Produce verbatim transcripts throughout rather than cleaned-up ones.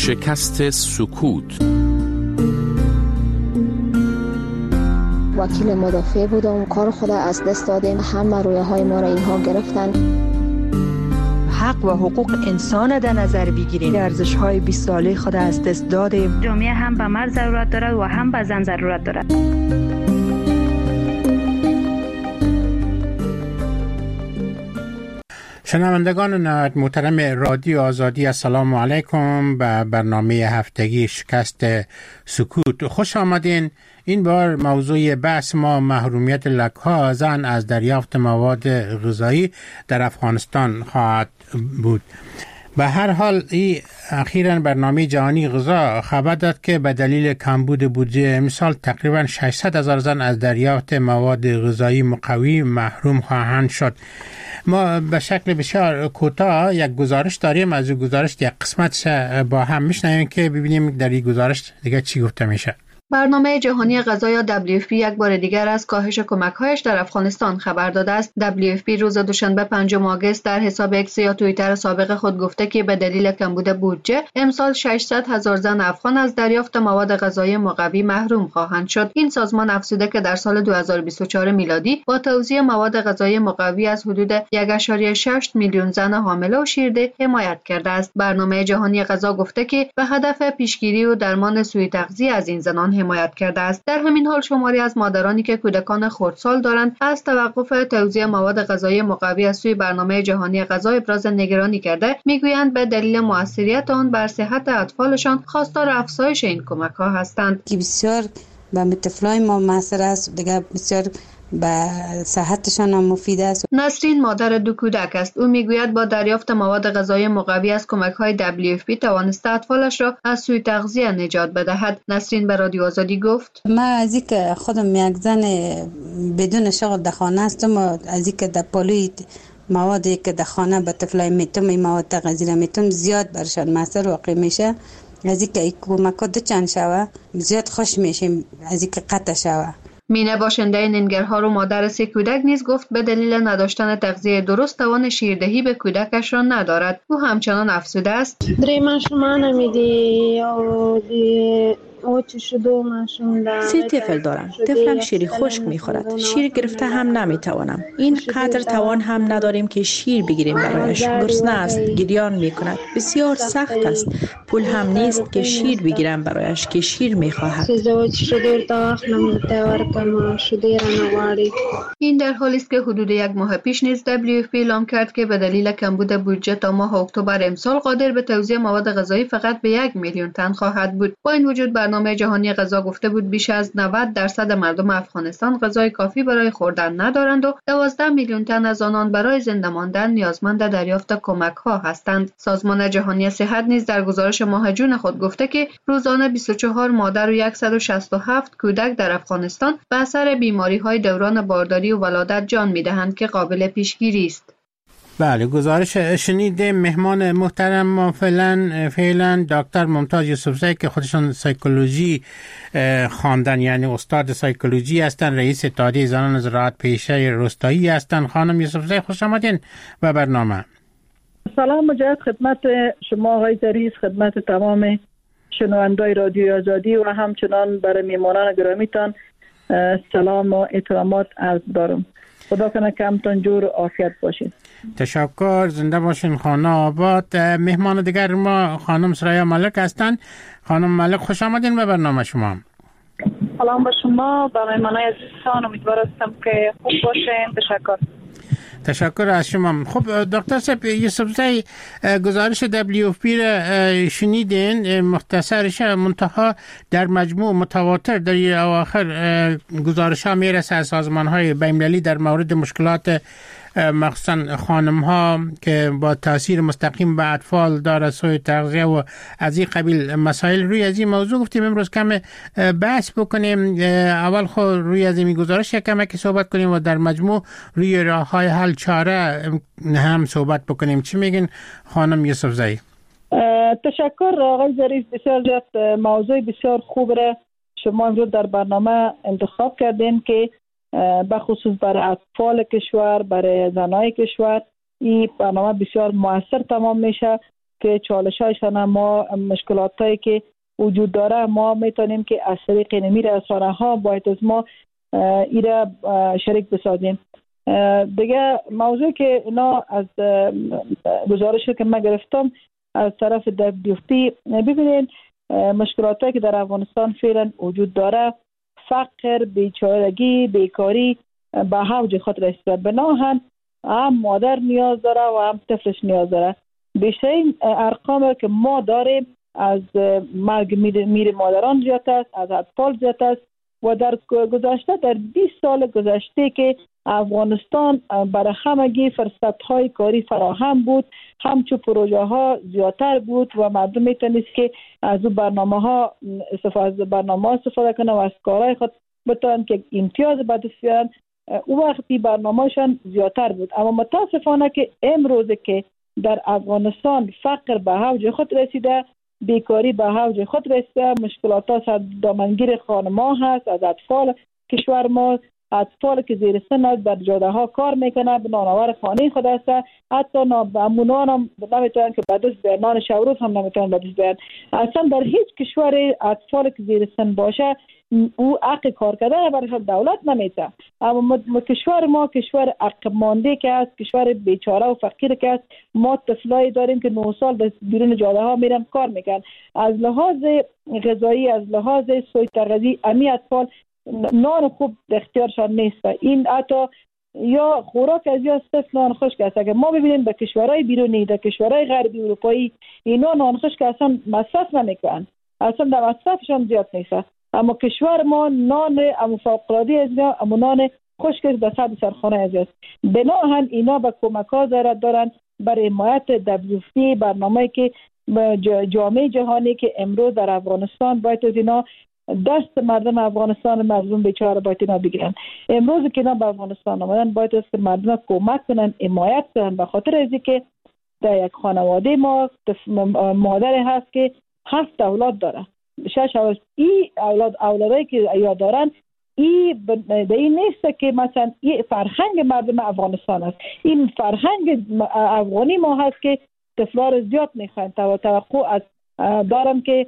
شکست سکوت. وکیل مدافع بودم، کار خود از دست دادیم، همه رویه های ما را اینها گرفتن. حق و حقوق انسان در نظر بگیریم، ارزش های بیست ساله خود از دست دادیم. جامعه هم به مرد ضرورت دارد و هم به زن ضرورت دارد. شنوندگان نهایت محترم رادیو آزادی، السلام علیکم به برنامه هفتگی شکست سکوت. خوش آمدین. این بار موضوع بحث ما محرومیت لک‌ها زن از دریافت مواد غذایی در افغانستان خواهد بود. به هر حال این اخیراً برنامه جهانی غذا خبر داد که به دلیل کمبود بودجه امسال تقریباً ششصد هزار زن از دریافت مواد غذایی مقوی محروم خواهند شد. ما به شکل بسیار کوتاه یک گزارش داریم، از این گزارش یک قسمت با هم میشنویم که ببینیم در این گزارش دیگه چی گفته میشه. برنامه جهانی غذا یا دبلیو اف پی یک بار دیگر از کاهش کمک‌هایش در افغانستان خبر داده است. دبلیو اف پی روز دوشنبه پنجم آگوست در حساب اکس یا توییتر سابق خود گفته که به دلیل کمبود بودجه امسال ششصد هزار زن افغان از دریافت مواد غذایی مقوی محروم خواهند شد. این سازمان افزوده که در سال دو هزار و بیست و چهار میلادی با توزیع مواد غذایی مقوی از حدود یک ممیز شش میلیون زن حامله و شیرده حمایت کرده است. برنامه جهانی غذا گفته که به هدف پیشگیری و درمان سوء تغذیه از این زنان حمایت کرده است. در همین حال شماری از مادرانی که کودکان خردسال دارند از توقف توزیع مواد غذایی مقوی از سوی برنامه جهانی غذا ابراز نگرانی کرده، میگویند به دلیل موثریت آن بر صحت اطفالشان خواستار افزایش این کمک‌ها هستند. که بسیار به طفلای ما موثر است، دیگه بسیار به صحتشان هم مفید است. نسرین مادر دو کودک است. او میگوید با دریافت مواد غذایی مقوی از کمک‌های دبلیو اف پی توانسته اطفالش را از سوء تغذیه نجات بدهد. نسرین به رادیو آزادی گفت: من از اینکه خودم یک زن بدون شغل در خانه هستم، از اینکه در پالوی موادی که در خانه به طفلای میتم این مواد غذایی میتم زیاد برشان موثر واقع میشه. از اینکه این کمک‌ها دو چند شوه زیاد خوش میشیم از اینکه قطع شوه. مینه باشنده ننگرهار و مادر سه کودک نیز گفت به دلیل نداشتن تغذیه درست توان شیردهی به کودکش را ندارد. او همچنان افسوده است: درې ماشومان مې دي او د اوچ شدو ماشوم سه طفل دارم. طفلم شیر خشک میخورد. شیر گرفته هم نمیتوانم. این قدر توان هم نداریم که شیر بگیریم برایش. گرسنه است، گریان میکند. بسیار سخت است. پول هم نیست که شیر بگیرم برایش که شیر میخواهد. این در حالی است که حدود یک ماه پیش نیز دبلیو اف پی اعلام کرد که به دلیل کمبود بودجه تا ماه اکتبر امسال قادر به توزیع مواد غذایی فقط به یک میلیون تن خواهد بود. با این وجود برنامه جهانی غذا گفته بود بیش از نود درصد مردم افغانستان غذای کافی برای خوردن ندارند و دوازده میلیون تن از آنان برای زنده ماندن نیازمند دریافت کمک‌ها هستند. سازمان جهانی صحت نیز در گزارش ماه جون خود گفته که روزانه بیست و چهار مادر و صد و شصت و هفت کودک در افغانستان به اثر بیماری‌های دوران بارداری و ولادت جان می‌دهند که قابل پیشگیری است. بله، گزارش شنیده. مهمان محترم ما فعلا فعلا دکتر ممتاز یوسفزی که خودشان سایکولوژی خواندن، یعنی استاد سایکولوژی هستند، رئیس اتحادیه زنان زراعت پیشه روستایی هستند. خانم یوسفزی خوش آمدین به برنامه. سلام مجدد خدمت شما آقای ظریف، خدمت تمام شنوندای رادیو آزادی و همچنان برای میهمانان گرامیتان سلام و احترامات عرض دارم. خدا کنه که همتون جور و عافیت باشین. تشکر، زنده باشین خانه آباد. مهمان دیگر ما خانم سریا ملک هستند. خانم ملک خوش آمدین به برنامه شما. سلام به شما، به مهمانای عزیزتان. امیدوار هستم که خوب باشین. تشکر. تشکر از شما. خب دکتر صاحب یوسفزی، گزارش دبلیو اف پی را شنیدین، مختصرش منتها در مجموع متواتر در اواخر گزارش ها میرسه از سازمان های بین‌المللی در مورد مشکلات مخصوصا خانم ها که با تاثیر مستقیم به اطفال داره، سوء تغذیه و از این قبیل مسائل. روی از این موضوع گفتیم امروز کم بحث بکنیم. اول خود روی از این گزارش کم که صحبت کنیم و در مجموع روی راه های حل چاره هم صحبت بکنیم. چی میگین خانم یوسفزی؟ تشکر آقای ظریف، بسیار زیاد موضوع بسیار خوب را شما امروز در برنامه انتخاب کردین که بخصوص برای اطفال کشور، برای زنای کشور این برنامه بسیار موثر تمام میشه که چالش هایشان ما مشکلات هایی که وجود داره ما میتونیم که از طریق نمی رسانه ها باید از ما ایره شریک بسازیم. دیگه موضوع که اینا از گزارشی که من گرفتم از طرف دبلیو اف پی، ببینید مشکلاتی که در افغانستان فعلا وجود داره، فقر، بیچارگی، بیکاری به اوج خود رسیده. بناهن هم مادر نیاز داره و هم طفلش نیاز داره. بیشترین ارقام که ما داریم از مرگ میر مادران زیاد است، از اطفال زیاد است و در گذشته در بیست سال گذشته که افغانستان برای همگی فرصت های کاری فراهم بود، همچون پروژه ها زیادتر بود و مردم میتونست که از اون برنامه ها استفاده از برنامه ها استفاده کنه و از کارهای خود بتونن که امتیاز به دست بیارن. اون وقتی برنامه‌شان زیادتر بود. اما متاسفانه که امروز که در افغانستان فقر به اوج خود رسیده، بیکاری به اوج خود رسیده، مشکلات ها دامنگیر خانم‌ها هست، از اطفال کشور ما، اطفال که زیر سن در جاده ها کار میکنه، به نانآور خانه خود است، حتی نامونان هم نمیتونن که به دست بیارن، نان شب هم نمیتونن به دست بیارن. اصلا در هیچ کشور اطفال که زیر سن باشه او حق کار کردن برای دولت نمیده. اما کشور ما کشور عقب مانده که است، کشور بیچاره و فقیر که است. ما طفلایی داریم که نه سال به بیرون جاده ها میرن کار میکنن. از لحاظ غذایی، از لحاظ سوی تغذیه، امی اطفال نان خوب اختیارشان نیست. این حتی یا خوراک از یا صرف نان خشک است. اگر ما ببینیم به کشورهای بیرونی، در کشورهای غربی اروپایی، اینا نان خشک اصلا مصرف نمیکنن، اصلا در مصرفشان زیاد نیست. اما کشور ما نان ام فوق‌العاده از یا ام نان خشک به صد سرخانه از است. بناهن اینا به کمک ها ضرورت دارن برای حمایت دبلیو اف پی، برنامه‌ای که جامعه جهانی که امروز در افغانستان باید از اینا دست مردم افغانستان مظلوم بیچاره باید اینا بگیرن. امروز که اینا به افغانستان آمدن باید از مردم کمک کنن، حمایت کنن، به خاطر از اینکه در یک خانواده ما مادر هست که هفت اولاد داره، شش اولاد. این اولاد اولادایی که یا دارن این به این نیست که مثلا این فرهنگ مردم افغانستان است. این فرهنگ افغانی ما هست که طفلا رو زیاد میخواین. توقع از دارم که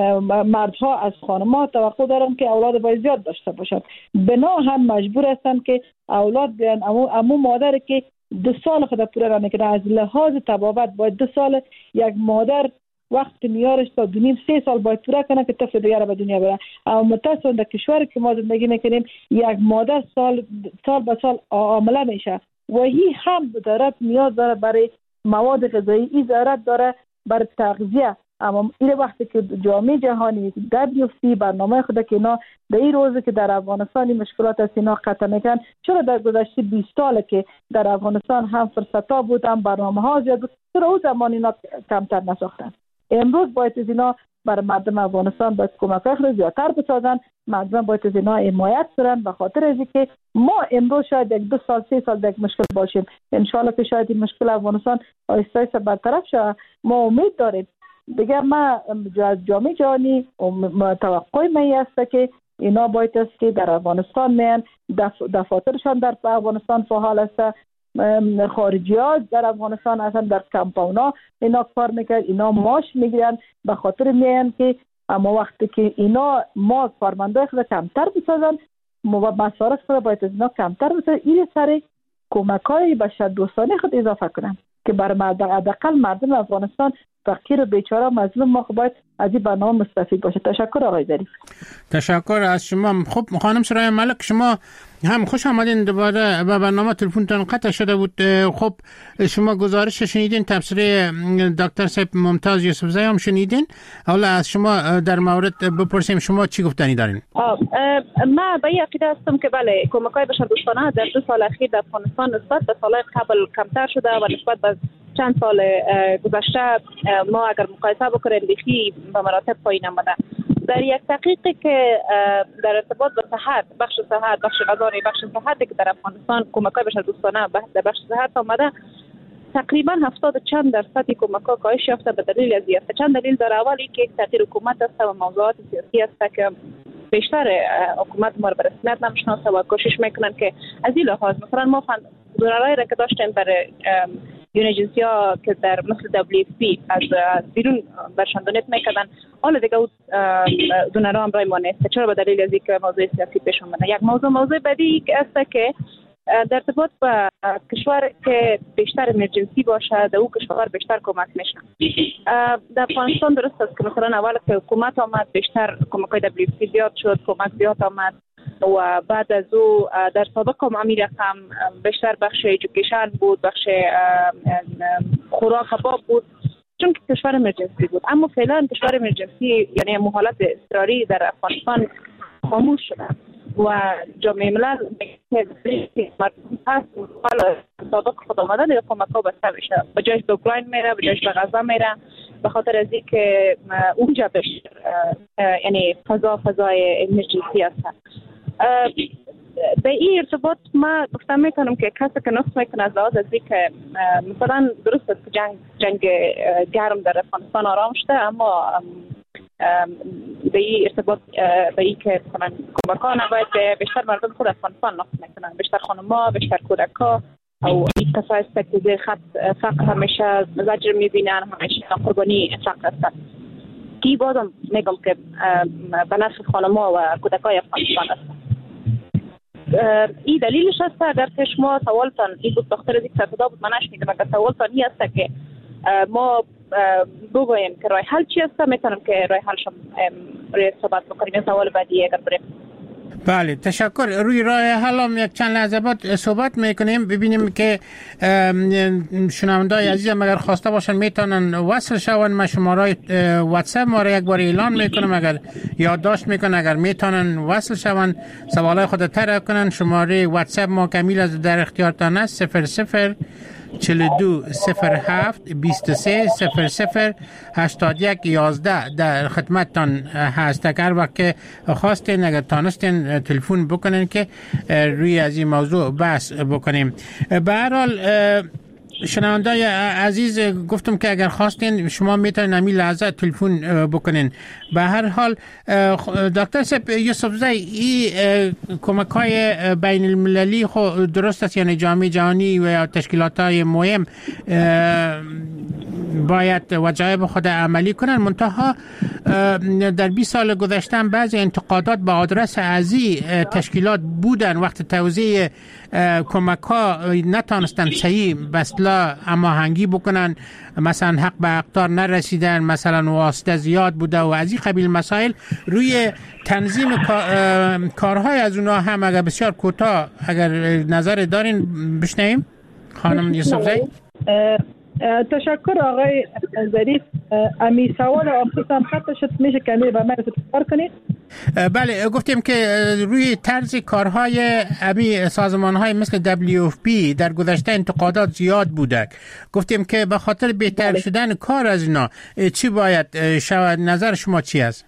مردها از خانم‌ها توقع دارن که اولاد باید زیاد داشته باشند. بنا هم مجبور هستن که اولاد بیان. امو, امو مادر که دو سال خود پوره نمیکنه، از لحاظ طبابت باید دو سال یک مادر وقت میارش تا دو نیم سه سال باید پوره کنه که طفل دیگر به دنیا بره. اما متاسفانه در کشوری که ما زندگی میکنیم یک مادر سال سال به سال عامله میشه و این هم ضرورت نیاز داره برای مواد غذایی، این ضرورت داره برای تغذیه. اما این وقتی که جامعه جهانی دبلیو اف پی برنامه خود که اینا در این روزی که در افغانستان مشکلات از اینا قطع میکنن، چرا در گذشته بیست سال که در افغانستان هم فرصت ها بود، هم برنامه ها زیاد بود، چرا اون زمان اینا کمتر نساختن؟ امروز باید از اینا برای مردم افغانستان باید کمک خیلی زیادتر بسازن. مردم باید از اینا حمایت کنن، به خاطر از اینکه ما امروز شاید یک دو سال سه سال یک مشکل باشیم، ان شاء الله که شاید این مشکل افغانستان آهسته آهسته برطرف شه. ما امید داریم. دیگه ما جامعه جهانی توقع می است که اینا باید است که در افغانستان میان، دفاترشان در افغانستان فعال است، خارجی ها در افغانستان اصلا در کمپاونا اینا کار میکرد، اینا ماش میگیرن، به خاطر میان که اما وقتی که اینا ما کارمندای خود کمتر بسازن، مصارف خود باید از اینا کمتر بسازن. این سر کمک های بشر دوستانه خود اضافه کنن که برای حداقل مردم افغانستان فقیر و بیچاره مظلوم ما باید از این برنامه مستفید باشه. تشکر آقای ظریف. تشکر از شما. خب خانم سرای ملک، شما هم خوش آمدین. دوباره به برنامه تلفنتون قطع شده بود. خب شما گزارش شنیدین، تبصره دکتر صاحب ممتاز یوسفزی هم شنیدین. حالا از شما در مورد بپرسیم شما چی گفتنی دارین؟ ما به این عقیده هستم که بله کمک‌های بشردوستانه در دو سال اخیر در افغانستان نسبت به سال‌های قبل کمتر شده و نسبت به چند سال گذشته ما اگر مقایسه بکنیم بیخی به مراتب پایین آمده. در یک تحقیقی که در ارتباط با صحت، بخش صحت، بخش غذایی، بخش صحتی که در افغانستان کمک‌های بشردوستانه در بخش صحت آمده، تقریبا هفتاد چند درصد کمک‌ها کاهش یافته به دلیل از یافته چند دلیل داره. اولی که تغییر حکومت است و موضوعات سیاسی است که بیشتر حکومت ما رو به رسمیت نمیشناسه و کوشش میکنن که از این لحاظ مثلا ما دوره‌ای را که داشتیم برای یون ایجنسی ها که در مثل دبلیو اف پی از بیرون برشان دونیت میکردن، حالا دیگه او دونرها هم رای ما نیست. چرا؟ به دلیل از اینکه موضوع سیاسی پیش اومده. یک موضوع موضوع بعدی است که در ارتباط با کشور که بیشتر امرجنسی باشه، در او کشور بیشتر کمک میشه. در افغانستان درست است که مثلا اول که حکومت آمد بیشتر کمک‌های دبلیو اف پی زیاد شد، کمک زیاد آمد و بعد از او در سابق هم همین رقم بیشتر بخش ایژوکیشن بود، بخش خوراک کباب بود، چون که کشور امرجنسی بود. اما فعلا کشور امرجنسی یعنی حالت اضطراری در افغانستان خاموش شده و جامعه ملل مردم هست حالا سابق خود آمدن دیگه کمک ها بسته بشه، به جایش به اوکراین میره، به جایش به غزه میره، به خاطر از اینکه اونجا بیشتر یعنی فضا فضای امرجنسی هست. به این ارتباط ما گفتم میکنم که کسی که نقص میکنه از لحاظ از اینکه مثلا درست است که جنگ جنگ گرم در افغانستان آرام شده، اما به این ارتباط به این که مثلا کمک‌ها نباید بیشتر مردم خود افغانستان نقص میکنن، بیشتر خانم‌ها، بیشتر کودک‌ها او این کسایی است که زیر خط فقر همیشه زجر میبینن، همیشه قربانی فقر هستن. کی بازم میگم که به نفع خانم‌ها و کودک‌های افغانستان است. این دلیلش است اگر که شما سوالتان این بود بخاطر از یک صدا بود من نشنیدم، اگر سوالتان این است که ما بگویم که راه حل چی است، میتونم که راه حلش روی صحبت بکنیم. این سوال بعدی اگر بریم. بله تشکر. روی راه حل هم یک چند لحظه بعد صحبت میکنیم. ببینیم که شنوندای عزیزم اگر خواسته باشن میتونن وصل شون. من شماره واتساپ ما را یک بار اعلان میکنم، اگر یادداشت میکنن اگر میتونن وصل شون سوالای خود طرح کنن. شماره واتساپ ما کمیل از در اختیارتان است: صفر صفر چهل و دو صفر هفت بیست و سه صفر صفر هشتاد و یک یازده در خدمتتان هست. اگر وقت که خواستین اگر تانستین تلفن بکنین که روی از این موضوع بحث بکنیم. به هر حال شنوندای عزیز گفتم که اگر خواستین شما میتونین همین لحظه تلفن بکنین. به هر حال دکتر صاحب یوسفزی، این کمک های بین المللی خود درست است، یعنی جامعه جهانی و تشکیلات های مهم باید وجایب خود عملی کنن، منتها در بیست سال گذشته بعضی انتقادات به آدرس ازی تشکیلات بودن وقت توزیع کمک ها نتانستن صحیح بسلا اما هنگی بکنن، مثلا حق به اقدار نرسیدن، مثلا واسطه زیاد بوده و از این قبیل مسائل. روی تنظیم کارهای از اونها هم اگر بسیار کوتاه اگر نظر دارین بشنویم. خانم یوسفزی. تشکر آقای ظریف. امی سوال آخرتان خط شد، میشه کمی به من تکرار کنید؟ بله گفتیم که روی طرز کارهای امی سازمانهای مثل دبلیو اف پی در گذشته انتقادات زیاد بوده. گفتیم که به خاطر بهتر شدن کار از اینا چی باید شود؟ نظر شما چی است؟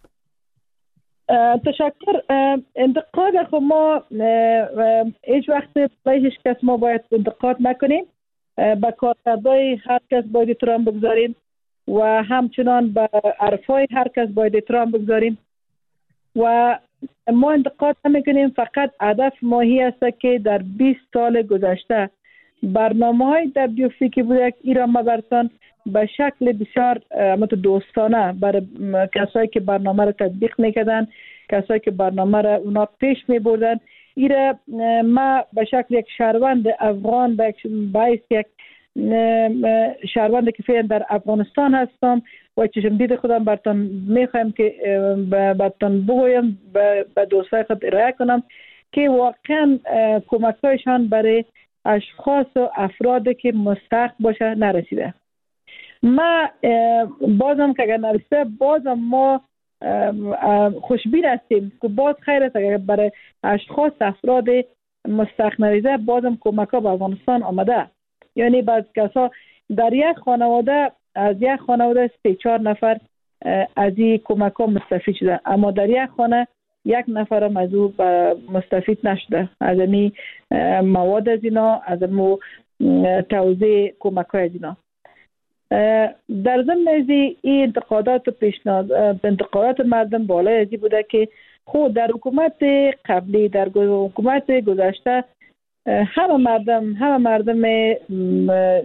تشکر. انتقاد خب ما هیچ وقت برای هیچ کس ما باید انتقاد نکنیم. به کارکردهای هر کس باید احترام بگذاریم و همچنان به حرفهای هر کس باید احترام بگذاریم و ما انتقاد نمیکنیم. فقط هدف ماهی است که در بیست سال گذشته برنامه های دبلیو اف پی که بوده ایران مبرتان به شکل بسیار دوستانه برای کسایی که برنامه را تطبیق میکردن، کسایی که برنامه را اونا پیش میبردن، ایره ما به شکل یک شهروند افغان باعث یک شهروند که فعلا در افغانستان هستم و چشم دید خودم براتون میخوایم که براتون بگویم به دوستای خود ارائه کنم که واقعا کمک‌هایشان برای اشخاص و افرادی که مستحق باشه نرسیده. ما بازم که اگر نرسیده بازم ما خوشبین هستیم که باز خیر است اگر برای اشخاص افراد مستحق نرسیده بازم کمک ها به افغانستان آمده. یعنی بعض کسا در یک خانواده از یک خانواده سه چهار نفر از این کمک ها مستفید شده، اما در یک خانه یک نفر هم از او مستفید نشده از این مواد از اینا، از این توزیع کمک های از اینا. در ضمن از این انتقادات و پیشنهاد انتقادات مردم بالای ازی بوده که خود در حکومت قبلی در حکومت گذشته همه مردم همه مردم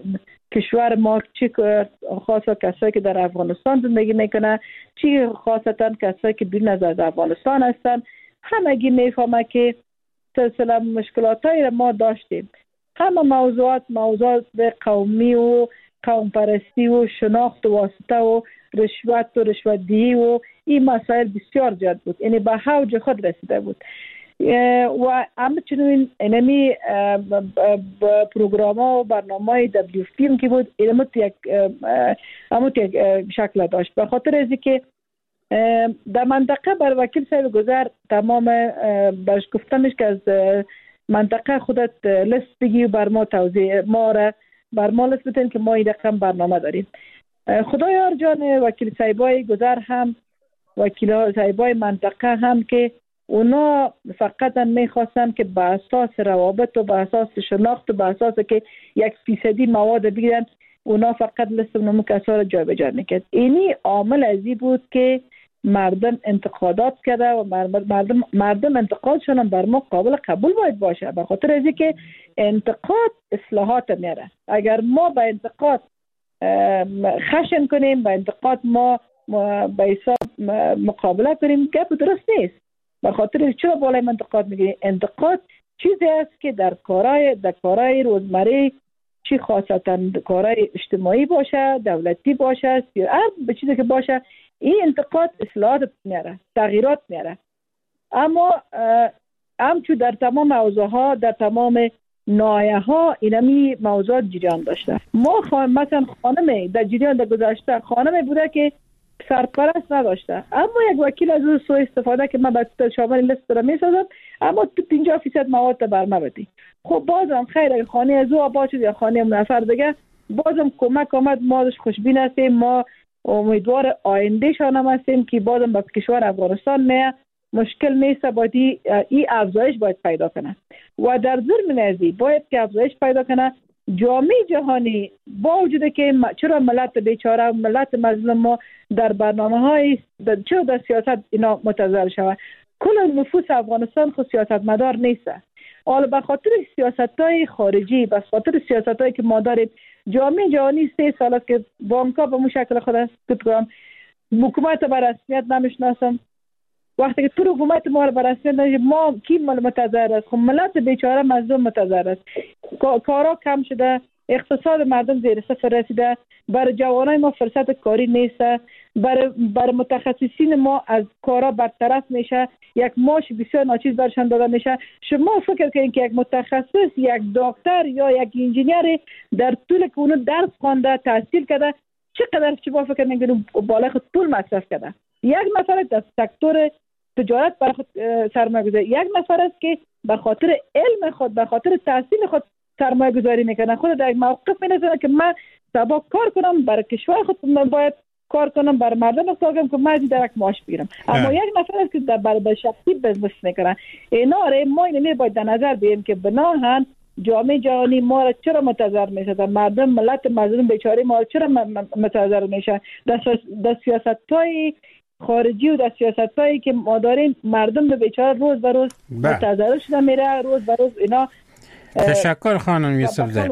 کشور ما چی خاصا کسایی که در افغانستان زندگی میکنه، چی خاصتا کسایی که بیرون از افغانستان هستن، همگی میفهمه که سلسله مشکلات هایی ما داشتیم. همه موضوعات موضوعات قومی و قوم پرستی و شناخت و واسطه و رشوت و رشوت‌دهی و این مسائل بسیار زیاد بود، یعنی به اوج خود رسیده بود و همچنین اینمی پروگرام ها و برنامه های دبلیو اف پی که بود اینم یک همون یک شکل داشت. به خاطر از که در منطقه بر وکیل صاحب گذر تمام برش گفتمش که از منطقه خودت لیست بگی و بر ما توضیح ما را بر ما لیست بتین که ما این رقم برنامه داریم. خدایار جان وکیل صاحبای گذر هم وکیل صاحبای منطقه هم که اونا فقط میخواستن که به اساس روابط و به اساس شناخت و به اساس که یک فیصدی مواد بگیرن، اونا فقط لیست نمو کسا را جا به جا میکرد. اینی عامل ازی بود که مردم انتقادات کرده و مردم مردم انتقادشون بر ما قابل قبول باید باشه، به خاطر ازی که انتقاد اصلاحات میاره. اگر ما به انتقاد خشن کنیم، به انتقاد ما به حساب مقابله کنیم، گپ درست نیست. به خاطر چرا بالای انتقاد میگیریم؟ انتقاد چیزی است که در کارهای در کارهای روزمره، چی خاصتا کارهای اجتماعی باشه، دولتی باشه، هر به چیزی که باشه، این انتقاد اصلاحات میاره، تغییرات میاره. اما همچون در تمام حوزه‌ها، در تمام ناحیه‌ها اینمی موضوعات جریان داشته. ما خانم مثلا خانم در جریان در گذشته خانم بوده که سرپرست نداشته، اما یک وکیل از او سوء استفاده که من به شامل لیست را میسازم، اما تو پنجاه فیصد مواد بر ما بدی. خب بازم خیر خانه از او آباد شد یا خانه نفر دیگه، بازم کمک آمد، ما داشت خوشبین هستیم، ما امیدوار آینده شانم هستیم که بازم به کشور افغانستان میه مشکل نیست، باید این افزایش باید پیدا کنه و در ضمن ازی باید که افزایش پیدا کنه. جامعه جهانی با وجود که چرا ملت بیچاره ملت مظلوم ما در برنامه های چرا در سیاست اینا متضرر شود، کل نفوس افغانستان خود سیاست مدار نیست. حالا به خاطر سیاست های خارجی، به خاطر سیاست هایی که ما داریم، جامعه جهانی سه سال است که بانک ها به مو شکل خود است کنم حکومت بر رسمیت نمیشناسم. وقتی که تو حکومت ما رو بر رسمیت نمیشناسم، ما کی متضرر است؟ خب ملت بیچاره مظلوم متضرر است. کارا کم شده، اقتصاد مردم زیر صفر رسیده، برای جوانای ما فرصت کاری نیست، برای بر متخصصین ما از کارا برطرف میشه، یک معاش بسیار ناچیز برشان داده میشه. شما فکر کنید که یک متخصص، یک دکتر یا یک انجینیر در طول که اونو درس خوانده، تحصیل کرده، چقدر شما فکر میکنید بالای خود پول مصرف کرده؟ یک نفر در سکتور تجارت برای خود سرمایه گذاری، یک نفر است که به خاطر علم خود، به خاطر تحصیل خود سرمایه گذاری میکنه، خود در یک موقف مینزنه که من سبا کار کنم برای کشور خود، من باید کار کنم برای مردم اختارم که من در یک معاش بگیرم. اما یک نفر است که در برای شخصی بزنس میکنه. اینا را ما اینو باید در نظر بگیریم که بناهن جامعه جهانی ما را چرا متضرر میشه، مردم ملت مظلوم بیچاره ما چرا متضرر میشه. در سیاست‌های خارجی و در سیاست‌هایی که ما داریم، مردم به بیچاره روز به روز متضرر شده میره، روز به روز اینا. تشکر خانم یوسف زی.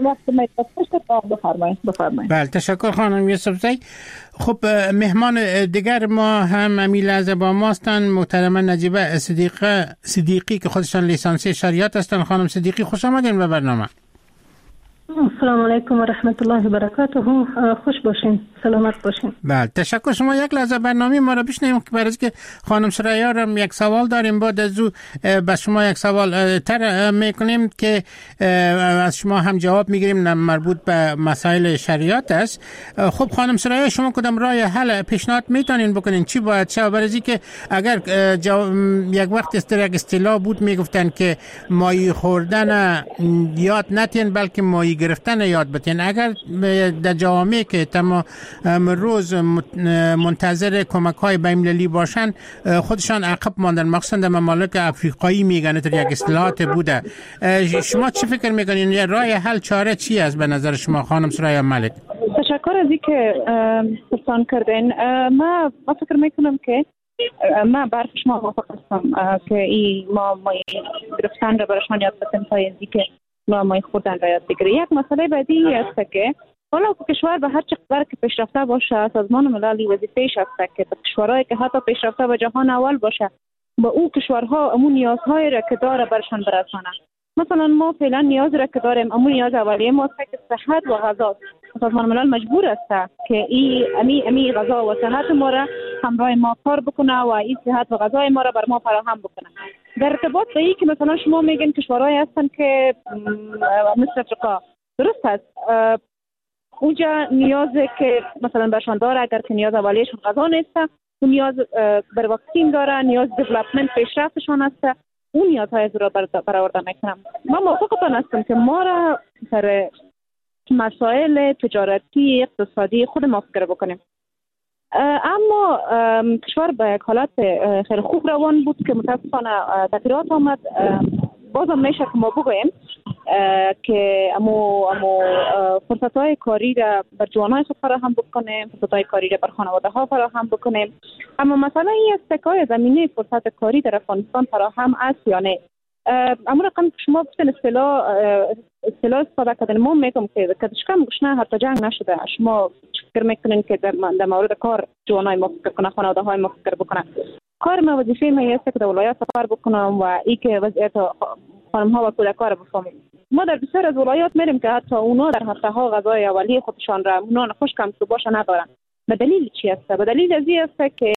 بله تشکر خانم یوسف زی. خب مهمان دیگر ما هم امی لحظه با ماستن، محترمه نجیبه صدیقه صدیقی که خودشان لیسانسی شریعت هستن. خانم صدیقی خوش آمدین به برنامه. السلام علیکم و رحمت الله و برکاته. خوش باشین، سلامت باشین. بله تشکر. شما یک لحظه برنامه ما را بشنویم که برای که خانم ثریا هم یک سوال داریم، بعد از او به شما یک سوال تر میکنیم که از شما هم جواب میگیریم مربوط به مسائل شریعت است. خب خانم ثریا، شما کدام راه حل پیشنهاد میتونین بکنین؟ چی باید شه؟ برای که اگر یک وقت استر یک اصطلاح بود میگفتن که ماهی خوردن یاد نتین بلکه ماهی گرفتن یاد بتین. اگر در جوامعی که تمام روز منتظر کمک های بین‌المللی باشن خودشان عقب ماندن، مخصوصا در ممالک افریقایی میگن در یک اصطلاحات بوده. شما چی فکر میکنین؟ یه راه حل چاره چی است به نظر شما خانم ثریا ملک؟ تشکر از اینکه پرسان کردین. ما ما فکر میکنم که ما برای شما موافق هستم که این ما مای گرفتن را برایشان یاد بتیم تا اینکه ما مای خوردن را یاد بگیریم. یک مسئله بعدی است که حالا کشور به هر چقدر که پیشرفته باشه، سازمان ملل وظیفه‌اش است که کشورهایی که حتی پیشرفته به جهان اول باشه با او کشورها امون نیازهایی را که داره برشان برسانه. مثلا ما فعلا نیاز را که داریم امون نیاز اولیه ما است که صحت و غذا. سازمان ملل مجبور است که این امی امی غذا و صحت ما را همراه ما کار بکنه و این صحت و غذای ما را بر ما فراهم بکنه. در ارتباط به این که مثلا شما میگین کشورهایی هستن که مثل افریقا، درست است، اونجا نیازی که مثلا برشان داره اگر که نیاز اولیه‌شون غذا نیست، اون نیاز بر واکسین داره، نیاز دیولپمنت پیشرفتشان است، اون نیازهای از را برآورده میکنم. من موافقتان هستم که ما را سر مسائل تجارتی اقتصادی خود ما فکر بکنیم، اما کشور به یک حالت خیلی خوب روان بود که متاسفانه تغییرات آمد. بازم میشه که ما بگویم که امو امو فرصت‌های کاری را بر جوانای خود فراهم بکنیم، فرصت‌های کاری را بر خانواده‌ها فراهم بکنیم. اما مسئله این است که زمینه فرصت کاری در افغانستان فراهم است یا نه. اما رقم شما گفتن اصطلاح اصطلاح استفاده کردن، ما میگم که کدشکم گشنه حتی جنگ نشده. شما فکر میکنین که در, در مورد کار جوانای ما فکر کنه، خانواده‌های ما فکر بکنه. کار ما وظیفه ما است که در ولایات سفر بکنم و ای که وضعیت خانم‌ها و کودکان را بفهمیم. ما در بسیار از ولایات میریم که حتی اونا در هفته‌ها غذای اولیه خودشان را اونا خوش کم تو باشه ندارن. به دلیل چی است؟ به دلیل از این است که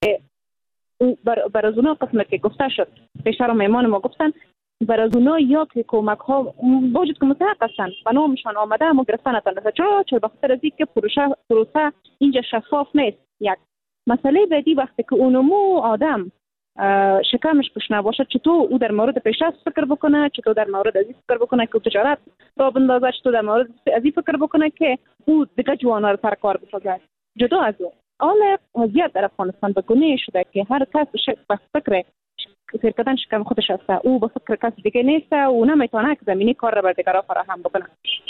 بر بر از اونا قسمت که گفته شد، بیشتر میمان ما گفتن بر از اونا یا که کمک ها وجود که مستحق هستن و نامشان آمده اما گرفتن نتونن. چرا؟ چرا بخاطر از اینکه پروسه پروسه اینجا شفاف نیست. یک مسئله بعدی وقتی که اونمو آدم شکمش گشنه باشه، چطور او در مورد پیشرفت فکر بکنه، چطور در مورد از این فکر بکنه که تجارت را بندازه، چطور در مورد از این فکر بکنه که او دیگه جوانا رو سر کار بسازه. جدا از او حالا وضعیت در افغانستان به گونه شده که هر کس به فکر فکر کردن شکم خودش است، او به فکر کس دیگه نیست و نمیتونه که زمینه کار را بر دیگران فراهم بکنه.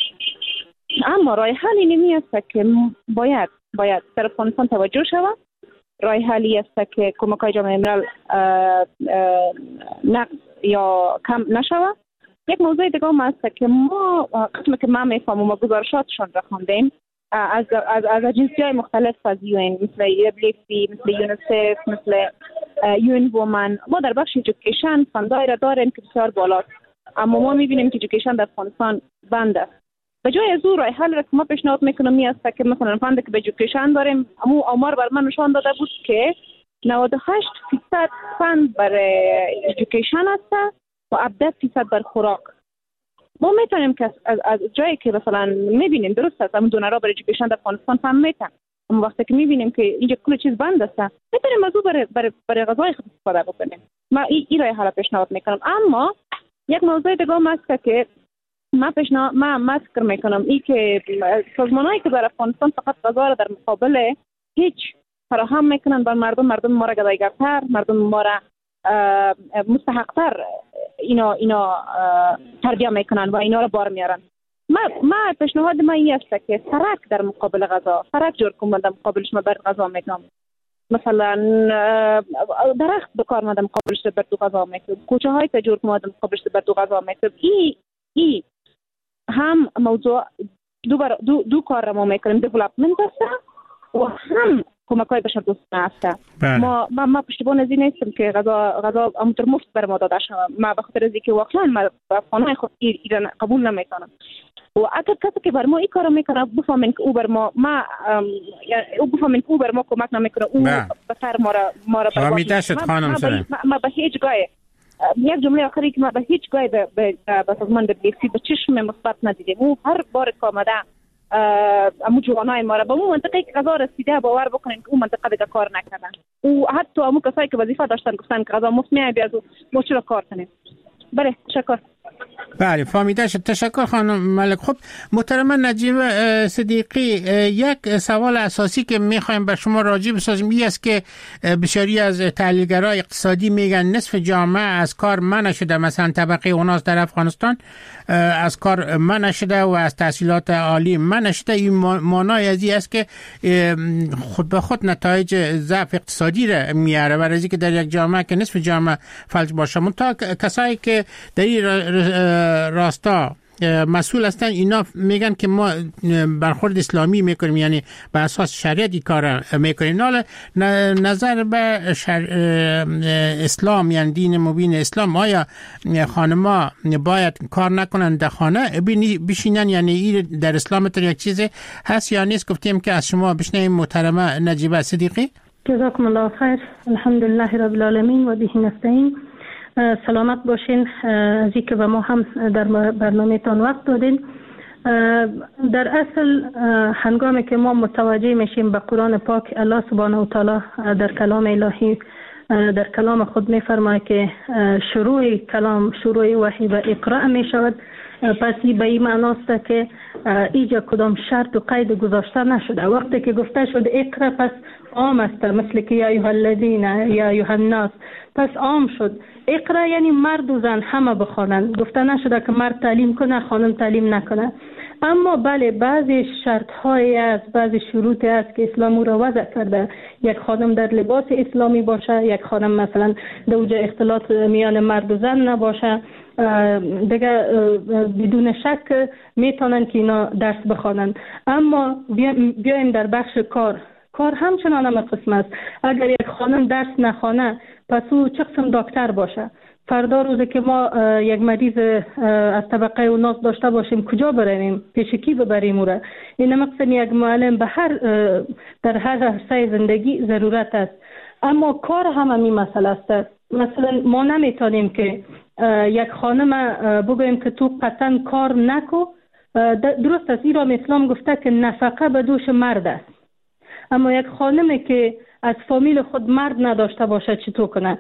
اما راه حل اینمی است که باید باید در افغانستان توجه شود. راه حلی است که کمک‌های جامعه ملل نقص یا کم نشود. یک موضوع دیگه هم است که ما قسم که ما میفهمیم ما گزارشاتشان را خواندیم از از از اجنسی‌های مختلف از یو ان مثل دبلیو اف پی، مثل یونیسف، مثل یو ان وومن. ما در بخش ایژوکیشن فندای را داریم که بسیار بالاست، اما ما می‌بینیم که ایژوکیشن در افغانستان بند است. به جای از او راه حل را که ما پیشنهاد میکنم می است که مثلا فند که به ایژوکیشن داریم، امو آمار بر من نشان داده بود که نود و هشت درصد فند برای ایژوکیشن است و هفده درصد بر خوراک. ما میتونیم که از, از جایی که مثلا میبینیم درست است اما دونرها برای ایژوکیشن در افغانستان فند میتن، اما وقتی که میبینیم که اینجا کل چیز بند است میتونیم از او برای برای برای غذای خود استفاده بکنیم. ما این ای راه حل پیشنهاد میکنم. اما یک موضوع دیگه هم است که ما پیشنهاد ما ما فکر میکنم ای که سازمانایی که در افغانستان فقط غذا را در مقابل هیچ فراهم میکنن بر مردم، مردم ما را گدایگرتر، مردم ما را مستحقتر اینا اینا تربیت میکنن و اینا را بار میارن. ما ما پیشنهاد ما این است که سرک در مقابل غذا، سرک جور کنم در مقابلش ما بر غذا میکنم. مثلا درخت بکار ما در مقابلش بر دو غذا میکنم، کوچه های تجور کنم در مقابلش بر دو غذا میکنم. ای ای هم موضوع دو, بر دو, دو کار را ما میکنیم، دیولپمنت است و هم کمک‌های بشردوستانه است. ما ما ما پشتیبان از این نیستیم که غذا غذا همونطور مفت بر ما داده شود. ما به خاطر از اینکه واقعا ما افغانای خود ایران قبول نمیکنم و اگر کسی که بر ما این کارو میکنه بفهمین که او بر ما ما او بفهمین که او بر ما کمک نمیکنه، او به سر ما را ما را بر ما به هیچ گاهی یک جمله آخری که ما به هیچ گاهی به به سازمان دبلیو اف پی به چشم مثبت ندیدیم. او هر بار که آمده امو جوانای ما را به اون منطقه که غذا رسیده باور بکنین که اون منطقه دیگه کار نکردن. او حتی امو کسایی که وظیفه داشتن گفتن که غذا مفت میاد بیاد ما چرا کار کنیم. بله تشکر. بله فهمیده شد. تشکر خانم ملک. خب محترم نجیب صدیقی، یک سوال اساسی که میخوایم به شما راجع بسازیم این است که بسیاری از تحلیلگرای اقتصادی میگن نصف جامعه از کار منع شده، مثلا طبقه اوناس در افغانستان از کار منع شده و از تحصیلات عالی منع شده. این معنای از این است که خود به خود نتایج ضعف اقتصادی را میاره، برای اینکه در یک جامعه که نصف جامعه فلج باشه. منتها کسایی که در این راستا مسئول هستن اینا میگن که ما برخورد اسلامی میکنیم، یعنی به اساس شریعت این کار میکنیم. حالا نظر به شر... اسلام یعنی دین مبین اسلام، آیا خانما باید کار نکنن در خانه بشینن، یعنی این در اسلام تر یک چیز هست یا نیست؟ گفتیم که از شما بشنویم محترمه نجیبه صدیقی. جزاکم الله خیر. الحمدلله رب العالمین و به نستعین. سلامت باشین از اینکه به ما هم در برنامه تان وقت دادین. در اصل هنگامی که ما متوجه میشیم به قرآن پاک، الله سبحانه و تعالی در کلام الهی در کلام خود میفرماید که شروع کلام شروع وحی و اقرا می شود، پس به این معناست که ایجا کدام شرط و قید گذاشته نشده. وقتی که گفته شد اقرا پس عام است، مثل که یا ایها الذین یا ایها الناس، پس عام شد. اقرا یعنی مرد و زن همه بخوانند، گفته نشده که مرد تعلیم کنه خانم تعلیم نکنه. اما بله بعضی شرط های است، بعضی شروط است که اسلام او را وضع کرده. یک خانم در لباس اسلامی باشه، یک خانم مثلا در اوج اختلاط میان مرد و زن نباشه. دیگه بدون شک میتونن که اینا درس بخوانند. اما بیایم در بخش کار. کار همچنان هم قسم است. اگر یک خانم درس نخوانه پس او چه قسم دکتر باشه؟ فردا روزی که ما یک مریض از طبقه اوناس داشته باشیم کجا بریم؟ پیش کی ببریم او را؟ این مقصد یک معلم به هر در هر عرصه زندگی ضرورت است. اما کار هم همین مسئله است. مثلا ما نمیتونیم که یک خانم بگوییم که تو قطعا کار نکو. درست است، ایران اسلام گفته که نفقه به دوش مرد است. اما یک خانمی که از فامیل خود مرد نداشته باشه چطور کنه؟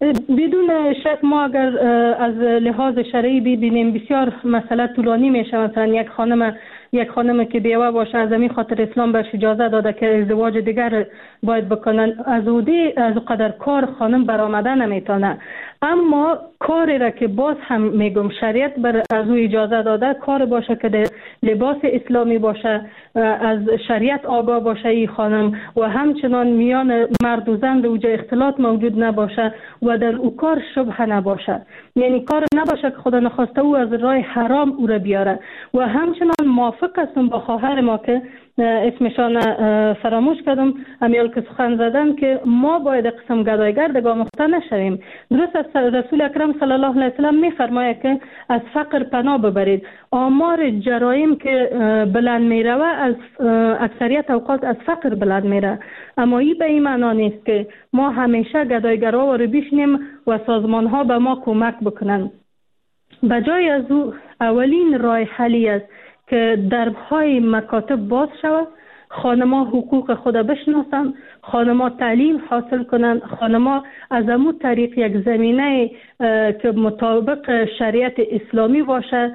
بدون شک ما اگر از لحاظ شرعی ببینیم بسیار مسئله طولانی میشه. مثلا یک خانم یک خانم که بیوه باشه، از همین خاطر اسلام برش اجازه داده که ازدواج دیگر باید بکنن. از اودی از قدر کار خانم برآمده نمیتونه. اما کاری را که باز هم میگم شریعت بر از او اجازه داده، کار باشه که در لباس اسلامی باشه، از شریعت آگاه باشه این خانم، و همچنان میان مرد و زن اوج اختلاط موجود نباشه و در او کار شبهه نباشه. یعنی کار نباشه که خدا نخواسته او از راه حرام او را بیاره. و همچنان موافق هستم با خواهر ما که اسمشان فراموش کردم، امیال که سخن زدن که ما باید قسم گدایگرد آموخته نشویم. درست است، رسول اکرم صلی الله علیه وسلم میفرماید که از فقر پناه ببرید. آمار جرایم که بلند میروه از اکثریت اوقات از فقر بلند میره. اما این به این معنا نیست که ما همیشه گدایگرها رو بشنیم و سازمان ها به ما کمک بکنن. بجای از او اولین راه حلی است که دربهای مکاتب باز شود، خانما حقوق خود بشناسند، خانما تعلیم حاصل کنند، خانما از امو طریق یک زمینه که مطابق شریعت اسلامی باشه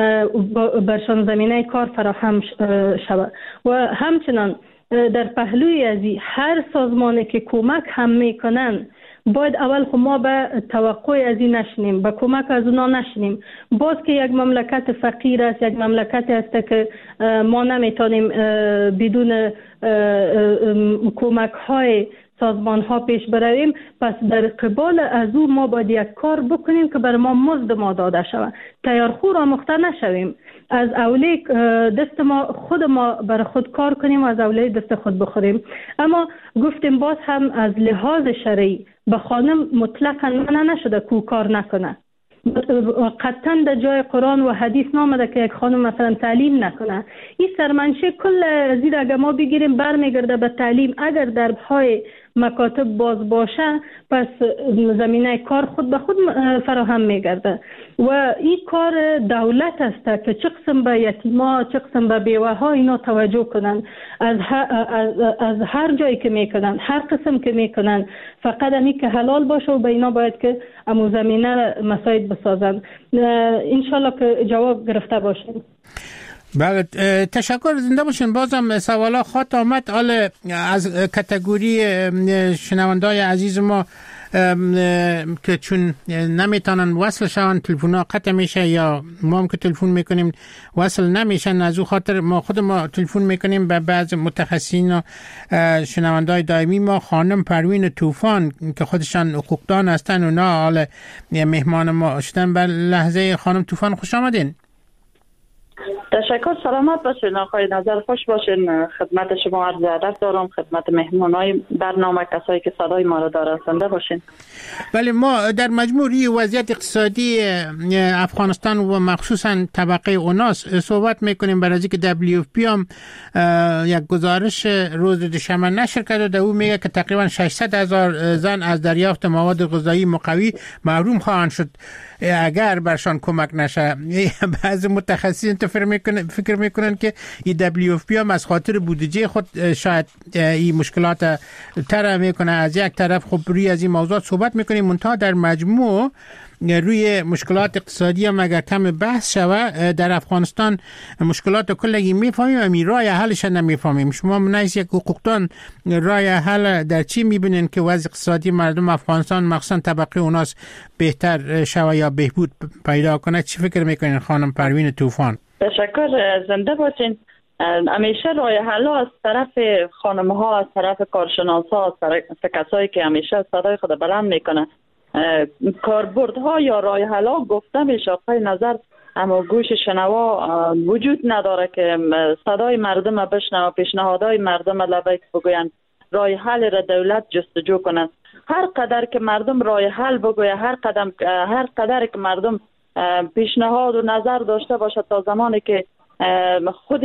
برشان زمینه کار فراهم شود. و همچنان در پهلوی ازی هر سازمانی که کمک هم میکنن باید اول خو ما به توقع از این نشنیم، به کمک از اونا نشنیم. باز که یک مملکت فقیر است، یک مملکت است که ما نمیتونیم بدون کمک های سازمان ها پیش برویم، پس در قبال از او ما باید یک کار بکنیم که بر ما مزد ما داده شود. تیارخور آموخته نشویم. از اولی دست ما خود ما بر خود کار کنیم و از اولی دست خود بخوریم. اما گفتیم باز هم از لحاظ شرعی به خانم مطلقاً منع نشده که کار نکنه. قطعاً در جای قرآن و حدیث نامده که یک خانم مثلا تعلیم نکنه. این سرمنشه کل زیر اگر ما بگیریم برمیگرده به تعلیم. اگر دربهای مکاتب باز باشه پس زمینه کار خود به خود فراهم میگرده. و این کار دولت است که چه قسم به یتیما چه قسم به بیوه ها اینا توجه کنن. از, از, از هر جایی که میکنن، هر قسم که میکنن، فقط همی که حلال باشه و به اینا باید که امو زمینه مساعد بسازن. انشالله که جواب گرفته باشیم. بله، تشکر، زنده باشین. بازم سوالا خواهد آمد. حالا از کتگوری شنوندای عزیز ما که چون نمیتونن وصل شون، تلفن ها قطع میشه یا ما هم که تلفن میکنیم وصل نمیشن، از او خاطر ما خود ما تلفن میکنیم به بعض متخصصین و شنوندای دائمی ما. خانم پروین طوفان که خودشان حقوقدان هستن، اونا حالا مهمان ما شدن. به لحظه خانم طوفان خوش آمدین. تشکر. سلامت باشین آقای نظر، خوش باشین. خدمت شما عرض ادب دارم، خدمت مهمانای برنامه، کسایی که صدای ما را دارن زنده باشین. بله، ما در مجموعی وضعیت اقتصادی افغانستان و مخصوصا طبقه اوناس صحبت میکنیم. برای اینکه دبلیو اف پی هم یک گزارش روز دوشنبه نشر کرده در اون میگه که تقریبا ششصد هزار زن از دریافت مواد غذایی مقوی محروم خواهند شد اگر برشان کمک نشه. بعضی متخصصین تو فکر میکنن فکر میکنن که این دبلیو اف پی هم از خاطر بودجه خود شاید این مشکلات تر میکنه. از یک طرف خب روی از این موضوعات صحبت میکنیم، منتها در مجموع روی مشکلات اقتصادی هم اگر کم بحث شوه در افغانستان مشکلات کلگی میفهمیم، امی رای حلش نمیفهمیم. شما منیس یک حقوقدان رای حل در چی میبینین که وضع اقتصادی مردم افغانستان مخصوصا طبقه اوناس بهتر شوه یا بهبود پیدا کنه؟ چی فکر میکنین خانم پروین طوفان؟ تشکر، زنده باشین. همیشه رای حل از طرف خانم ها، از طرف کارشناس ها، از طرف کسایی که همیشه صدای خود بلند میکنه، کاربردها یا رای حل گفته میشه آقای نظر، اما گوش شنوا وجود نداره که صدای مردم بشنوه، پیشنهادهای مردم لبیک بگوین، رای حل را دولت جستجو کنه. هر قدر که مردم رای حل بگویه، هر قدم هر قدر که مردم پیشنهاد و نظر داشته باشه، تا زمانی که خود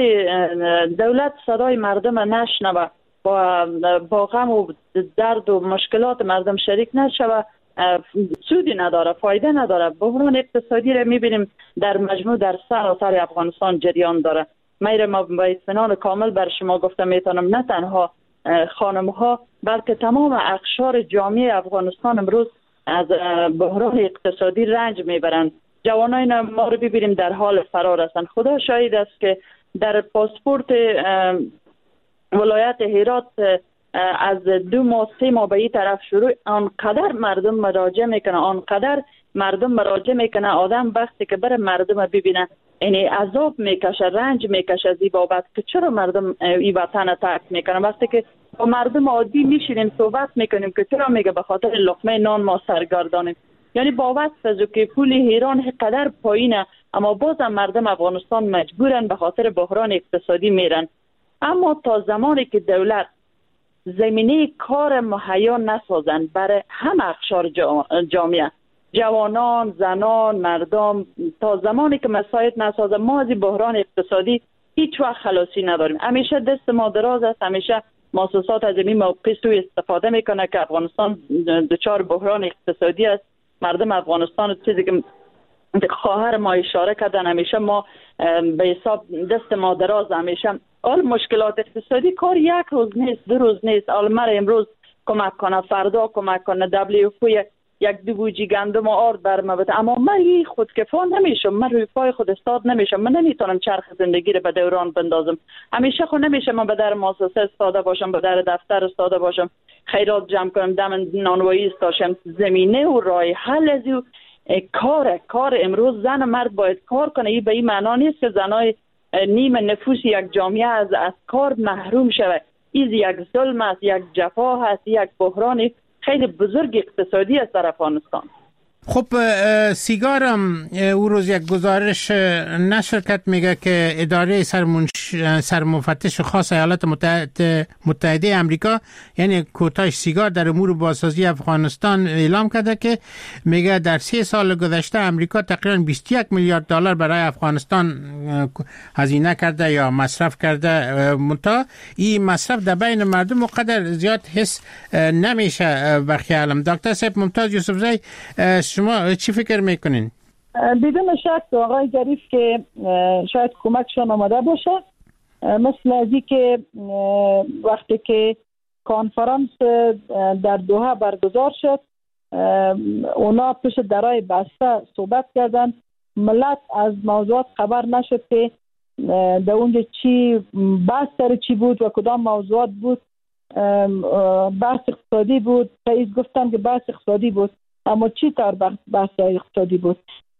دولت صدای مردم نشنوه، با با غم و درد و مشکلات مردم شریک نشوه، سودی نداره، فایده نداره. بحران اقتصادی را میبینیم در مجموع در سراسر افغانستان جریان داره. میره ما با اطمینان کامل بر شما گفتم میتونم نه تنها خانم ها بلکه تمام اقشار جامعه افغانستان امروز از بحران اقتصادی رنج میبرند. جوانان ما رو ببینیم در حال فرار هستند. خدا شاهد است که در پاسپورت ولایت هرات از دو ماه سه ماه به این طرف شروع آنقدر مردم مراجعه میکنه، آنقدر مردم مراجعه میکنه، آدم وقتی که بره مردم ببینه یعنی عذاب میکشه، رنج میکشه از این بابت که چرا مردم این وطن ترک میکنه. وقتی که با مردم عادی میشینیم صحبت میکنیم که چرا، میگه به خاطر لقمه نان ما سرگردانیم. یعنی با وصف از که پول ایران قدر پایینه، اما بازم مردم افغانستان مجبورن به خاطر بحران اقتصادی میرن. اما تا زمانی که دولت زمینه کار مهیا نسازن برای هم اقشار جامعه، جوانان، زنان، مردم، تا زمانی که مساعد نسازن، ما از بحران اقتصادی هیچ وقت خلاصی نداریم. همیشه دست ما دراز است، همیشه مؤسسات از این موقع سوء استفاده میکنه که افغانستان دچار بحران اقتصادی است. مردم افغانستان چیزی که خواهر ما اشاره کردن، همیشه ما به حساب دست ما دراز، همیشه آل مشکلات اقتصادی کار یک روز نیست، دو روز نیست. آل مر امروز کمک کنه، فردا کمک کنه، دبلیو اف یک دو بوجی گندم و آرد برمه بده، اما من خودکفا نمیشم، من روی پای خود استاد نمیشم، من نمیتونم چرخ زندگی رو به دوران بندازم. همیشه خود نمیشه من به در مؤسسه استاده باشم، به در دفتر استاده باشم، خیرات جمع کنم، دم نانوایی استاشم. زمینه و راه حل از کار کار امروز زن و مرد باید کار کنه. این به این معنا نیست که زنای نیم نفوس یک جامعه از از کار محروم شود. این یک ظلم است، یک جفا هست، یک بحران خیلی بزرگ اقتصادی است در افغانستان. خب سیگارم او روز یک گزارش نشر کرد، میگه که اداره سرمنش... سرمفتش خاص ایالات متحده متحده امریکا یعنی کوتاش سیگار در امور بازسازی افغانستان اعلام کرده که میگه در سه سال گذشته امریکا تقریبا بیست و یک میلیارد دلار برای افغانستان هزینه کرده یا مصرف کرده. منتها این مصرف در بین مردم قدر زیاد حس نمیشه بخیالم. دکتر صاحب ممتاز یوسفزی، شما چی فکر میکنین؟ بدون شک آقای ظریف که شاید کمکشان آمده باشه، مثل ازی که وقتی که کانفرانس در دوحه برگزار شد، اونا پیش درای بسته صحبت کردن، ملت از موضوعات خبر نشد که در اونجا چی بحث سر چی بود و کدام موضوعات بود. بحث اقتصادی بود، رئیس گفتن که بحث اقتصادی بود، اما چی طور بحث اقتصادی بود؟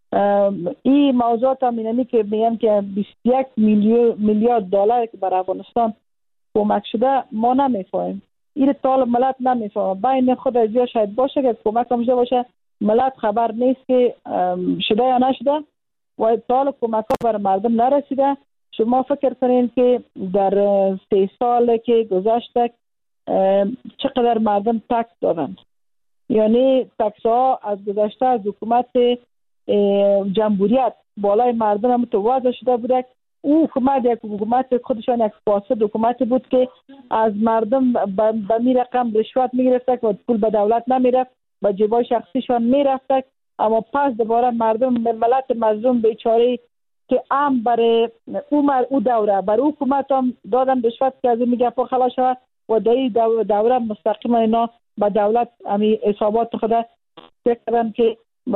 این موضوعات هم اینمی که میگن که بیست و یک میلیارد دلار که برای افغانستان کمک شده ما نمیفهمیم. این طال ملت نمیفهمه. بین خود از یا شاید باشه که کمک هم شده باشه، ملت خبر نیست که شده یا نشده. و تا کمک ها برای مردم نرسیده. شما فکر کنین که در سه سال که گذشته چقدر مردم تکس دادند. یعنی تکس ها از گذشته از حکومت جمهوریت بالای مردم هم متوازی شده بوده. او حکومت یک حکومت خودشان یک فاسد حکومت بود که از مردم به می رقم رشوت می گرفته و پول به دولت نمی رفت، به جیبای شخصیشان می رفته. اما پس دوباره مردم ملت مظلوم بیچاره که ام برای او مر او دوره برای حکومت هم دادن رشوت که از این میگه پا خلاص شود و در دوره مستقیما اینا به دولت امی حسابات خود کردن که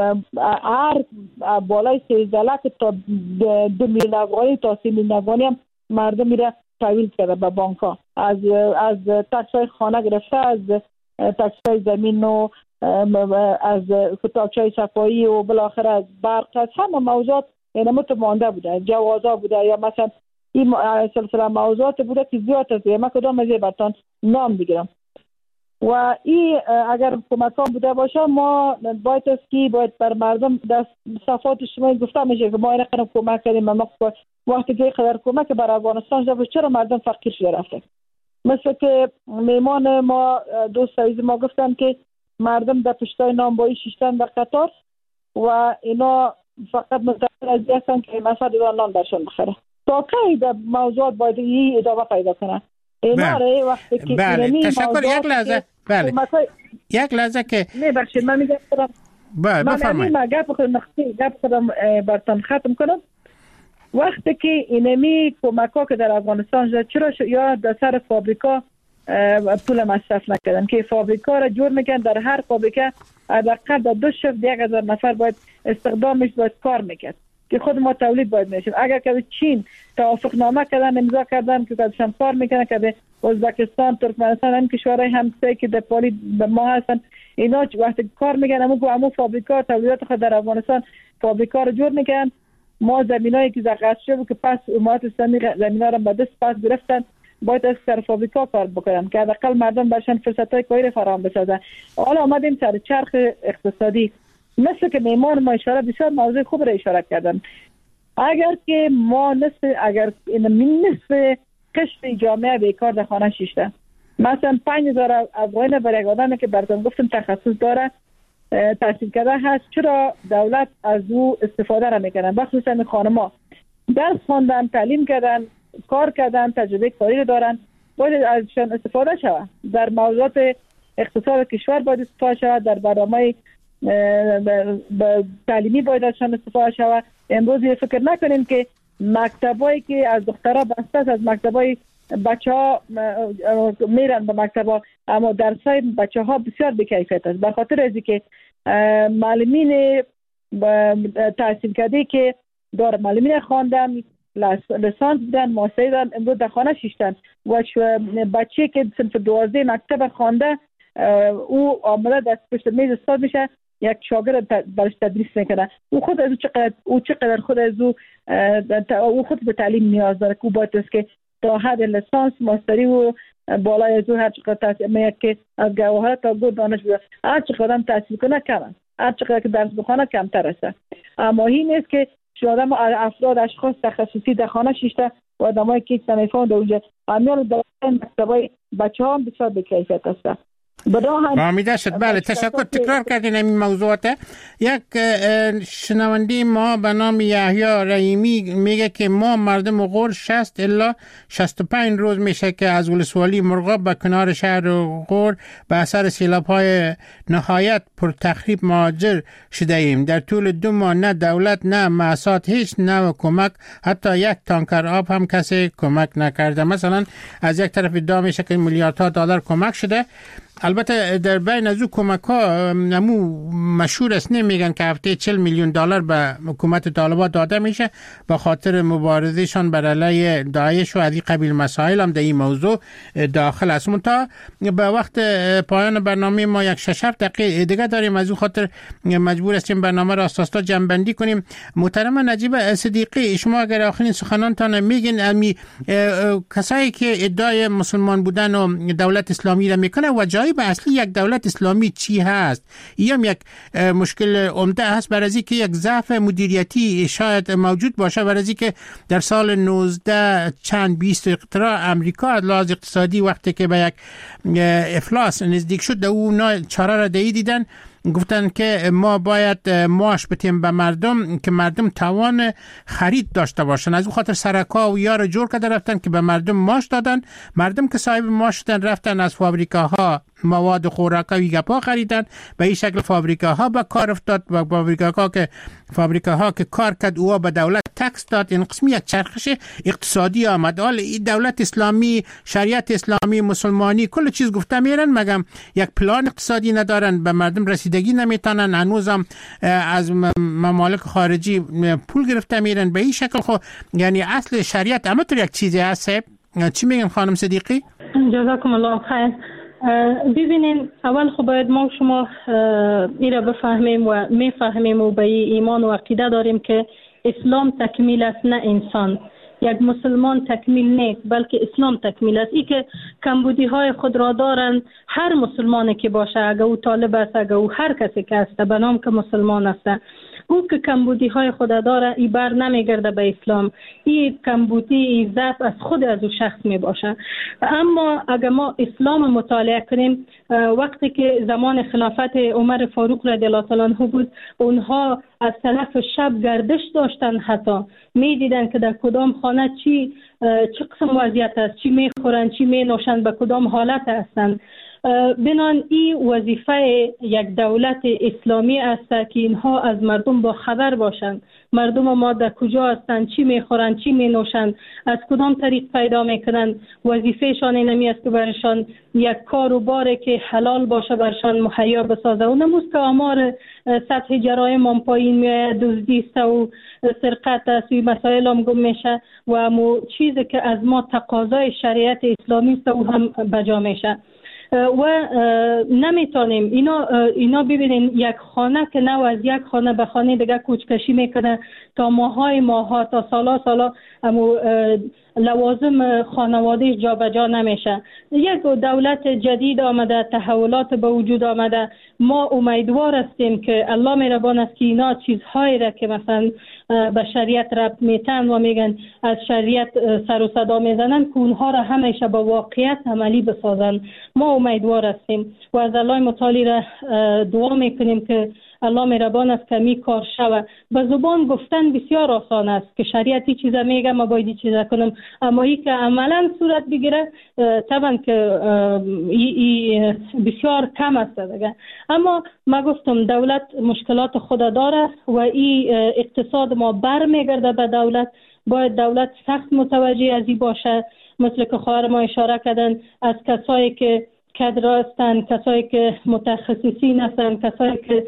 هر بالای سیزده لک تا دو میلیون افغانی تا سی میلیون افغانی هم مردم میره تحویل کرده به بانک ها. از از تکس های خانه گرفته، از تکس های زمین و از تکس های صفایی و بالاخره از برق، از همه موضوعات یعنی متمانده بوده، جوازا بوده یا مثلا این سلسله موضوعات بوده که زیاد است. من کدام از برتان نام بگیرم و این اگر کمک ها بوده باشه ما باید است که باید بر مردم دست صفات شما گفته میشه که ما این قدر کمک کردیم. ما وقتی که قدر کمک بر افغانستان شده چرا مردم فقیر شده رفته؟ مثل که میمان ما دوست عزیز ما گفتن که مردم در پشتای نانوایی شیشتن در قطار و اینا فقط منتظر از هستن که مثلا دیدن نان برشون بخره. تا کی در موضوعات باید این ادامه پیدا کنه؟ بله. وقتی که بله. تشکر. یک لحظه بله های... یک لحظه که نه برشید من میگم خودم بله بفرمایید. من گپ خودم نقطه گپ خودم برتان ختم کنم. وقتی که اینمی کمک ها که در افغانستان شد چرا ش... یا در سر فابریکا پول مصرف نکردن که فابریکا را جور میکنن. در هر فابریکه حداقل در دو شفت یک هزار نفر باید استخدامش باید کار میکرد که خود ما تولید باید میشیم. اگر که چین توافق نامه کردن امضا کردن که داشتن کار میکنن که ازبکستان، ترکمنستان هم کشورهای همسایه که در پالی ما هستن اینا وقتی کار میکنن همون که همون فابریکا تولیدات خود در افغانستان فابریکا رو جور میکنن. ما زمینایی که زغاس شده که پس امارات اسلامی زمینا رو به دست پس گرفتن باید از سر فابریکا کار بکنن که حداقل مردم برشن فرصتای کاری فراهم بسازن. حالا آمدیم سر چرخ اقتصادی مثل که میمان ما اشاره بسیار موضوع خوب را اشاره کردن. اگر که ما نصف اگر این نصف قشر جامعه بیکار در خانه شیشته مثلا پنج هزار افغان برای یک آدمی که براتون گفتم تخصص داره تحصیل کرده هست چرا دولت از او استفاده را میکنن؟ بخصوصا خانم‌ها درس خواندن، تعلیم کردن، کار کردن، تجربه کاری دارن، باید ازشان استفاده شود. در موضوعات اقتصاد کشور باید استفاده شود، در برنامه تعلیمی باید ازشان استفاده شود. امروز فکر نکنیم که مکتبایی که از دخترها بسته است، از مکتبای بچه ها میرن به مکتبا اما درسای بچه ها بسیار بی‌کیفیت است. به خاطر از اینکه معلمین تحصیل کرده که دار معلمین خواندن لیسانس بودن ماستر دارن امروز در خانه شیشتن و بچه که صنف دوازده مکتب خوانده او آمده در پشت میز استاد میشه یک شاگرد برش تدریس میکنه. او خود از او چقدر او چقدر خود از او او خود به تعلیم نیاز داره که باید است که تا حد لیسانس ماستری و بالای از او هر چقدر تحصیل میاد که از گواهرات تا گود دانش بیاد هر چقدر تحصیل کنه کمه، هر چقدر که درس بخونه کمتر است. اما این نیست که شما افراد اشخاص تخصصی در خانه شیشته و آدمایی که تنفون در اونجا امیال در مکتبای بچه ها هم بسیار بی‌کیفیت است. آمیده شد. بله تشکر. تکرار کردین این موضوعات. یک شنونده ما به نام یحیی رحیمی میگه که ما مردم غور شصت الی شصت و پنج روز میشه که از ولسوالی مرغاب به کنار شهر غور به اثر سیلاب‌های نهایت پر تخریب مهاجر شده ایم. در طول دو ماه نه دولت نه مؤسسات هیچ نوع کمک، حتی یک تانکر آب هم کسی کمک نکرده. مثلا از یک طرف ادعا میشه که میلیاردها دلار کمک شده. البته در بین از او کمک ها نمو مشهور است، نمیگن که هفته چهل میلیون دلار به حکومت طالبان داده میشه به خاطر مبارزهشان بر علیه داعش و از این قبیل مسائل هم در این موضوع داخل است. منتها به وقت پایان برنامه ما یک شش هفت دقیقه دیگه داریم، از اون خاطر مجبور هستیم برنامه را اساسا جنبندی کنیم. محترم نجیب صدیقی، شما اگر آخرین سخنانتان میگین امی کسایی که ادعای مسلمان بودن و دولت اسلامی را میکنه و جایی ترکیب اصلی یک دولت اسلامی چی هست؟ این یک مشکل عمده هست برای اینکه یک ضعف مدیریتی شاید موجود باشه، برای اینکه در سال نوزده چند بیست اختراع امریکا از لحاظ اقتصادی وقتی که به یک افلاس نزدیک شد در اون چاره را دیدن، گفتن که ما باید معاش بدیم به مردم که مردم توان خرید داشته باشن. از اون خاطر سرکا و یار جور کرده رفتن که به مردم معاش دادن. مردم که صاحب معاش شدن رفتن از فابریکاها مواد خوراکی گپا خریدن. به این شکل فابریکاها به کار افتاد و فابریکاها که فابریکاها که کار کرد او به دولت تکس داد. این قسمی یک چرخش اقتصادی آمد. حال این دولت اسلامی، شریعت اسلامی، مسلمانی کل چیز گفته میرن، مگم یک پلان اقتصادی ندارن، به مردم رسیدگی نمیتونن، هنوزم از ممالک خارجی پول گرفته میرن. به این شکل خو یعنی اصل شریعت همطور یک چیزی هست. چی میگن خانم صدیقی؟ جزاکم الله خیر. ببینین اول خب باید ما شما این را بفهمیم و میفهمیم و به ایمان و عقیده داریم که اسلام تکمیل است نه انسان. یک مسلمان تکمیل نیست بلکه اسلام تکمیل است. ای که کمبودی های خود را دارند هر مسلمانی که باشه، اگر او طالب است، اگر او هر کسی که است به نام که مسلمان است، او که کمبودی های خود داره ای بر نمیگرده به اسلام. این کمبودی، این ضعف از خود از او شخص می باشه. اما اگر ما اسلام مطالعه کنیم، وقتی که زمان خلافت عمر فاروق رضی الله تعالی عنه بود، اونها از طرف شب گردش داشتن، حتی می دیدن که در کدام خانه چی چه قسم وضعیت است، چی می خورن، چی می نوشن، به کدام حالت هستند. بنان این وظیفه یک دولت اسلامی است که اینها از مردم با خبر باشند. مردم ما در کجا هستند، چی میخورند، چی مینوشند، از کدام طریق پیدا میکنند. وظیفهشان اینمی است که برشان یک کار و باره که حلال باشه برشان مهیا بسازه. و نموز که آمار سطح جرایم هم پایین میآید، دزدی است و سرقت است و مسائل هم گم میشه و مو چیزی که از ما تقاضای شریعت اسلامی است و هم بجا میشه. و نمیتونیم اینا اینا ببینین یک خانه که نو از یک خانه به خانه دیگه کوچکشی میکنه تا ماهای ماها تا سالا سالا امو لوازم خانواده جا به جا نمیشه. یک دولت جدید آمده، تحولات به وجود آمده. ما امیدوار هستیم که الله مهربان است که اینا چیزهایی را که مثلا به شریعت ربط میتن و میگن از شریعت سر و صدا میزنن که اونها را همیشه به واقعیت عملی بسازن. ما امیدوار هستیم و از الله متعالی را دعا میکنیم که الله مهربان است که می کار شود. به زبان گفتن بسیار آسان است که شریعتی چیزا میگه ما باید چیزا کنم، اما ای که عملا صورت بگیره طبعا که ای, ای بسیار کم است دیگه. اما ما گفتم دولت مشکلات خود داره و ای اقتصاد ما بر میگرده به دولت. باید دولت سخت متوجه از این باشه، مثل که خواهر ما اشاره کردن، از کسایی که کادر هستند، کسایی که متخصصین هستند، کسایی که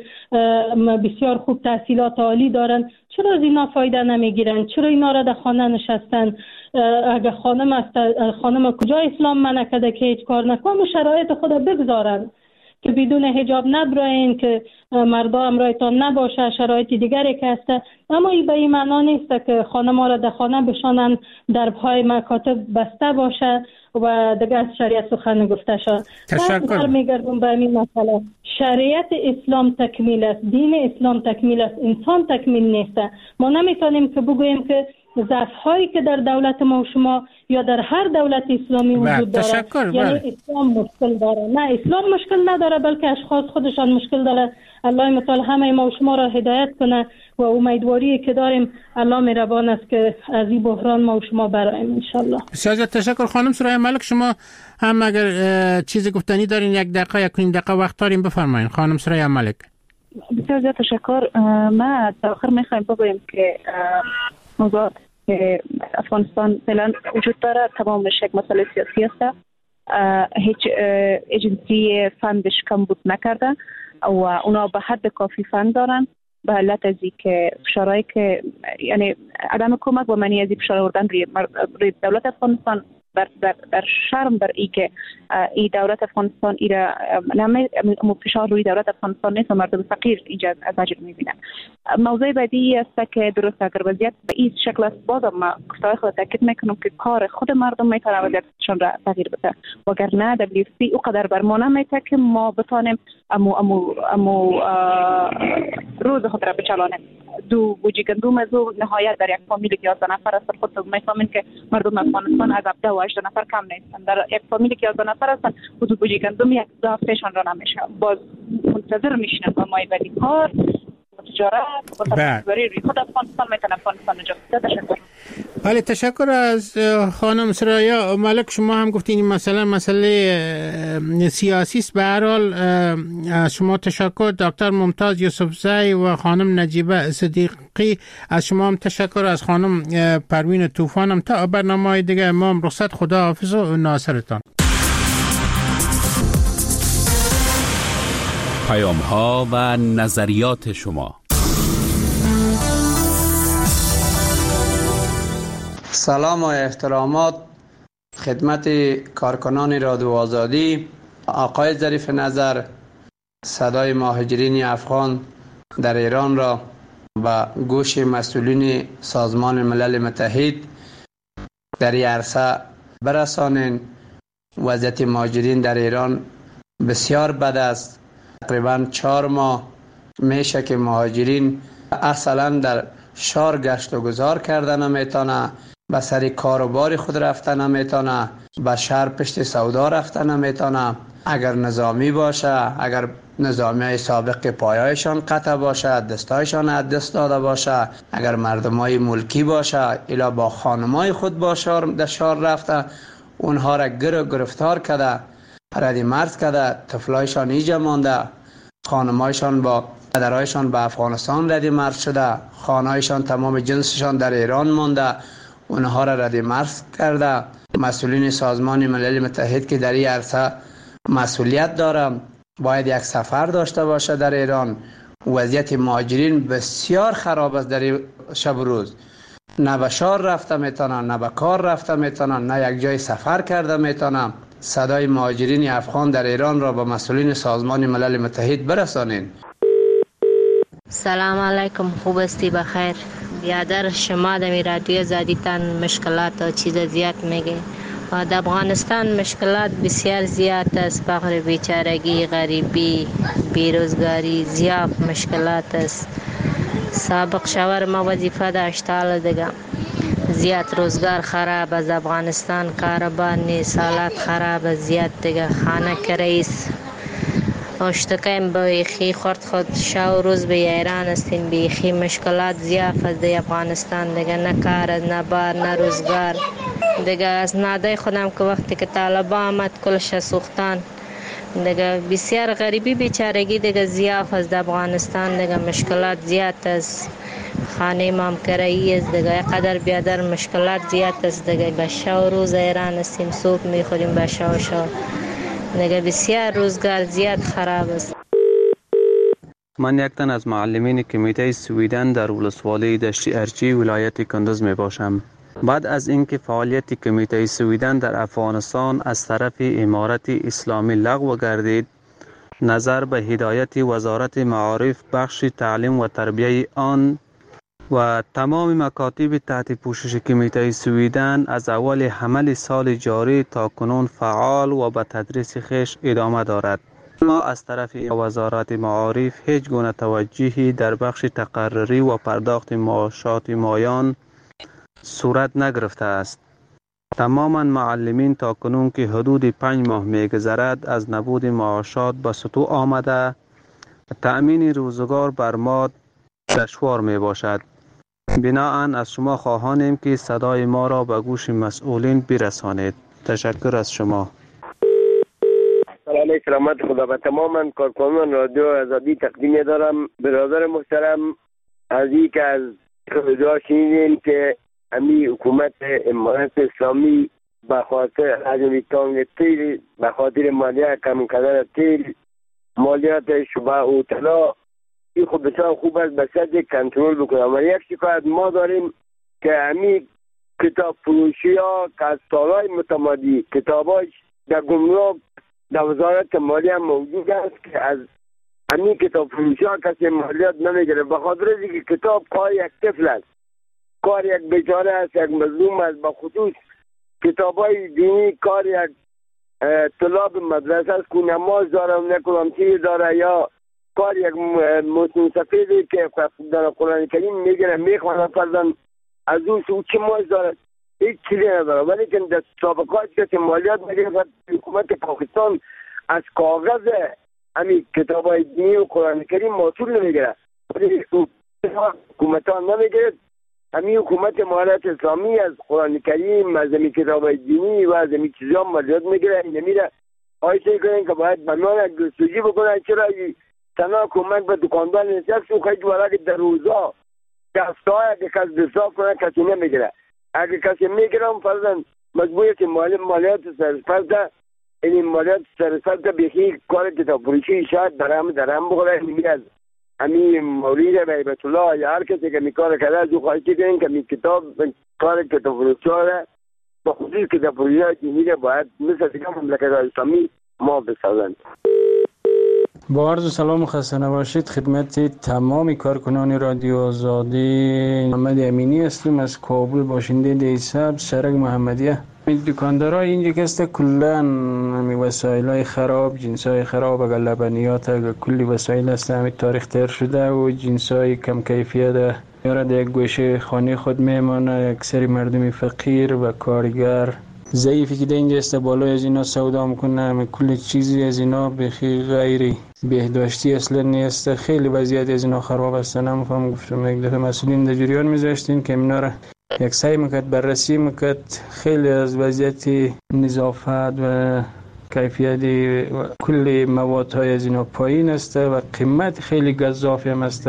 بسیار خوب تحصیلات عالی دارن، چرا از اینا فایده نمیگیرن؟ چرا اینا را در خانه نشستن؟ اگر خانم است، خانم کجا اسلام منع کرده که هیچ کار نکنه؟ شرایط خود بگذارن که بدون حجاب نبراین، که مردا همراهتان نباشه، شرایط دیگری که هست. اما این به این معنا نیست که خانم‌ها را در خانه بشانن، درب‌های مکاتب بسته باشه و دیگه از شریعت سخن گفته شد. تشکر. میگردم به این مسئله. شریعت اسلام تکمیل است، دین اسلام تکمیل است، انسان تکمیل نیست. ما نمیتونیم که بگوییم که ضعف‌هایی که در دولت ما و شما یا در هر دولت اسلامی وجود داره یعنی اسلام مشکل داره. نه، اسلام مشکل نداره بلکه اشخاص خودشان مشکل داره. الله متعال همه ما و شما را هدایت کنه و امیدواری که داریم الله مهربان است که از این بحران ما و شما براییم ان شاء الله. بسیار تشکر خانم سرای ملک. شما هم اگر چیزی گفتنی دارین یک دقیقه یک نیم دقیقه وقت داریم بفرمایید خانم سرای ملک. بسیار زیاد تشکر. ما تا آخر میخوایم بگویم که موضوع که افغانستان فعلا وجود داره تمامش یک مسئله سیاسی است. هیچ ایجنسی فندش کمبود نکرده و اونا به حد کافی فند دارن به علت از که فشارهایی که یعنی عدم کمک و منی از فشار آوردن روی دولت افغانستان در, در, در شرم در ای که ای دولت افغانستان ای را نمی فشار روی دولت افغانستان نیست و مردم فقیر اینجا از اجر میبینن. موضوع بعدی است که درست اگر وضعیت به این شکل است، بازم ما گفتگوی خود تاکید میکنم که کار خود مردم میتونه وضعیتشون را تغییر بده، وگرنه دبلیو اف پی او قدر برمانه میته که ما بتانیم امو امو امو روز خود را بچلانیم. دو بوجی گندم از نهایت در یک فامیلی که یازده نفر است، خود میفهمین که مردم افغانستان از هفده و هجده نفر کم نیستن. در یک فامیلی که یازده نفر هستن دو بوجی گندم یک دو هفتهشان را نمیشه. باز منتظر میشنن با مای ولی کار تجارت و تصویری روی خود افغانستان میتونه افغانستان نجات بده. تشکر. بله تشکر از خانم سرایا ملک. شما هم گفتین مثلا مسئله سیاسی است. به هر حال از شما تشکر. دکتر ممتاز یوسفزی و خانم نجیبه صدیقی از شما هم تشکر. از خانم پروین طوفان هم. تا برنامه دیگه امام رخصت. خدا حافظ و ناصرتان. پیام ها و نظریات شما. سلام و احترامات خدمت کارکنان رادیو آزادی. آقای ظریف نظر صدای مهاجرین افغان در ایران را و گوش مسئولین سازمان ملل متحد در این عرصه برسانین. وضعیت مهاجرین در ایران بسیار بد است. تقریبا چهار ماه میشه که مهاجرین اصلا در شهر گشت و گذار کردن نمیتونه، به سر کاروبار خود رفتن نمیتونه، به شهر پشت سودا رفتن نمیتونه. اگر نظامی باشه، اگر نظامی های سابق پایایشان قطع باشه، دستایشان از دست داده باشه، اگر مردمای ملکی باشه الا با خانمای خود باشه در شهر رفته، اونها را گر و گرفتار کرده، ردی مرز کرده، طفلایشان ایجا مانده، خانمایشان با پدرایشان به افغانستان ردی مرز شده، خانهایشان تمام جنسشان در ایران مانده، اونها را ردی مرز کرده. مسئولین سازمان ملل متحد که در این عرصه مسئولیت دارم باید یک سفر داشته باشه در ایران. وضعیت مهاجرین بسیار خراب است در این شب و روز. نه به شهر رفته میتونن، نه به کار رفته میتونن، نه یک جای سفر کرده میتونن. صدای مهاجرین افغان در ایران را به مسئولین سازمان ملل متحد برسانین. سلام علیکم، خوب استی؟ بخیر. بیادر شما در رادیو آزادیتان مشکلات و چیز زیاد میگه و در افغانستان مشکلات بسیار زیاد است. فقر، بیچارگی، غریبی، بیروزگاری، زیاد مشکلات است. سابق شور ما وظیفه داشت، حالا دیگه زیاد روزگار خراب از افغانستان، کاروبار نیست، حالات خراب، زیاد دیگه خانه کریست. اشتکیم بیخی خورد خود شو روز به ایران استین. بیخی مشکلات زیاد از دی افغانستان دیگه، نه کار، نه بار، نه روزگار دیگه. از نادای خودم که وقتی که طالبا آمد کلش سوختان دیگه، بسیار غریبی بیچارگی دیگه زیاد از افغانستان دیگه. مشکلات زیاد است. خانه مام کرایی است دیگه، قدر بیادر مشکلات زیاد است دیگه. به شو روز ایران استیم، صبح میخوریم به شو شو دیگه. بسیار روزگار زیاد خراب است. من یک تن از معلمین کمیته سویدن در ولسوالی دشت ارچی ولایت کندز می باشم. بعد از اینکه فعالیت کمیته سویدن در افغانستان از طرف امارت اسلامی لغو گردید، نظر به هدایت وزارت معارف بخش تعلیم و تربیه آن و تمام مکاتب تحت پوشش کمیته سویدن از اول حمل سال جاری تا کنون فعال و به تدریس خویش ادامه دارد. ما از طرف وزارت معارف هیچ گونه توجهی در بخش تقرری و پرداخت معاشات مایان صورت نگرفته است. تماما معلمین تا کنون که حدود پنج ماه میگذرد از نبود معاشات به سطوح آمده، تأمین روزگار بر ما دشوار می باشد. بناهن از شما خواهانیم که صدای ما را به گوش مسئولین برسانید. تشکر از شما. سلام، سلامت خدا به تماما کارکنان رادیو آزادی تقدیم دارم. برادر محترم، از این که از رادیو شنیدیم که امی حکومت امارت اسلامی به خاطر حجم تانگ تیل، به خاطر مالیات کم کردن تیل، مالیات شبه و طلا، این خود بسیار خوب است، به سد کنترل بکنه. اما یک شکایت ما داریم که امی کتاب فروشی ها که از سالهای متمادی کتاباش در گمرک در وزارت مالی هم موجود است که از همین کتاب فروشی ها کسی مالیات نمیگیره، به خاطر از اینکه کتاب کار یک طفل است، کار یک بیچاره است، یک مظلوم است. به خصوص کتاب های دینی کار یک طلاب مدرسه است که نماز داره و نکلامتی داره، یا کار یک مسلم سفیدی که در قرآن کریم میگیره میخوانه فرزن از اون سو چه ماز داره، هیچ چیزی نداره. ولی که در سابقات کسی مالیات میگیره، حکومت پاکستان از کاغذ همین کتاب های دینی و قرآن کریم محصول نمیگیره، ولی حکومت ها نمیگیره. همین حکومت امارت اسلامی از قرآن کریم، از همین کتاب های دینی و از همین چیزا مالیات میگیره. نمیره آیسته کنین که باید بنان جستجو بکنن چرا تنها کمک به دکاندار نشست و خیلی ورق در روزا دسته های اگه کس دستاف کنن کسی نمیگیره. اگه کسی میگیرم فرزن مجبوریت مالی مالیات سرسفرده، این مالیات سرسفرده بخی کار کتاب فروشی شاید درهم درهم بخوره. نمی از همین مورید بیبت الله یا هر کسی که می کار کرده از او خواهی کنین که می کتاب کار کتاب فروشی ها با خصوص کتاب فروشی ها دینی باید مثل دیگه مملکت اسلامی ما بسازند. با عرض سلام و خسته نباشید خدمت تمام کارکنان رادیو آزادی. محمد امینی هستم از کابل، باشنده دیساب سرک محمدیه. دکاندارا اینجا کسته کلن همی وسایل خراب، جنس های خراب، اگر لبنیات اگر کلی وسایل هست همی تاریخ تر شده و جنس های کم کیفیت یارد یک گوشه خانه خود میمانه. اکثر مردم فقیر و کارگر ضعیفی که در اینجا است بالای از اینا سودا میکنه، همه کل چیزی از اینا بخی غیری بهداشتی اصلا نیست. خیلی وضعیت از اینا خراب است. نمیفهم گفتم یک دفعه مسئولین در جریان میذاشتین که اینا را یک سعی میکرد بررسی میکرد. خیلی از وضعیت نظافت و کیفیت و کل مواد های از اینا پایین است و قیمت خیلی گزافی هم است.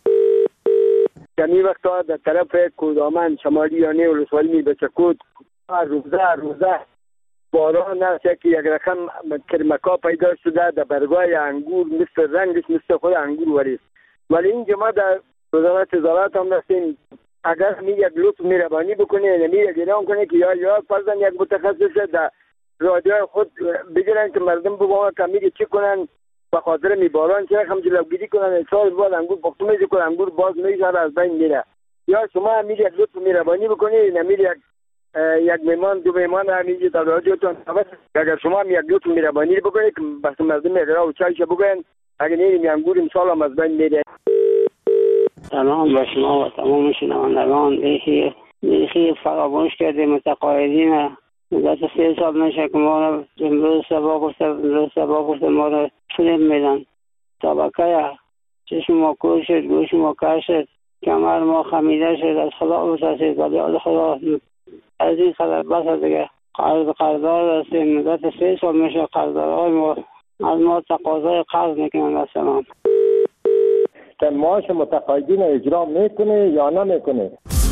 کمی وقتا در طرف کودامن شمالی یانه ولسوالی میبچکود روزه روزه باران است که یک رقم کرمکا پیدا شده در برگای انگور، مثل رنگش مثل خود انگور وریست. ولی این جماعت در وزارت تجارت هم دستیم اگر می یک لطف مهربانی بکنه نمی یک اعلام کنه که یا یا فرضاً یک متخصص در رادیو خود بگیرن که مردم بگوان که میگه چی کنن به خاطر می باران چه رقم جلوگیری کنن. سال بعد انگور پختو میشه کنن انگور باز میشه از بین میره. یا شما می یک لطف مهربانی بکنه نمی یک یک میمان دو میمان همیشه تا رادیوتون اگر شما هم یک لطف مهربانی بکنید که بس مردم اقرا و چایش بگن اگر نیم انگور امسال هم از بین میره. سلام به شما و تمام شنوندگان. بیخی بیخی فراموش کرده متقاعدین مدت سه سال نشه که ما را امروز سبا گفته امروز سبا گفته ما را فریب میدن. طبقه چشم ما کور شد، گوش ما کر شد، کمر ما خمیده شد. از خدا بترسید ولی از خدا از این خبر بس دیگه. قرض قرضدار هستیم مدت سه سال میشه قرضدارهای ما از ما تقاضای قرض میکنن. السلام که معاش متقاعدین اجرا میکنه یا نمیکنه.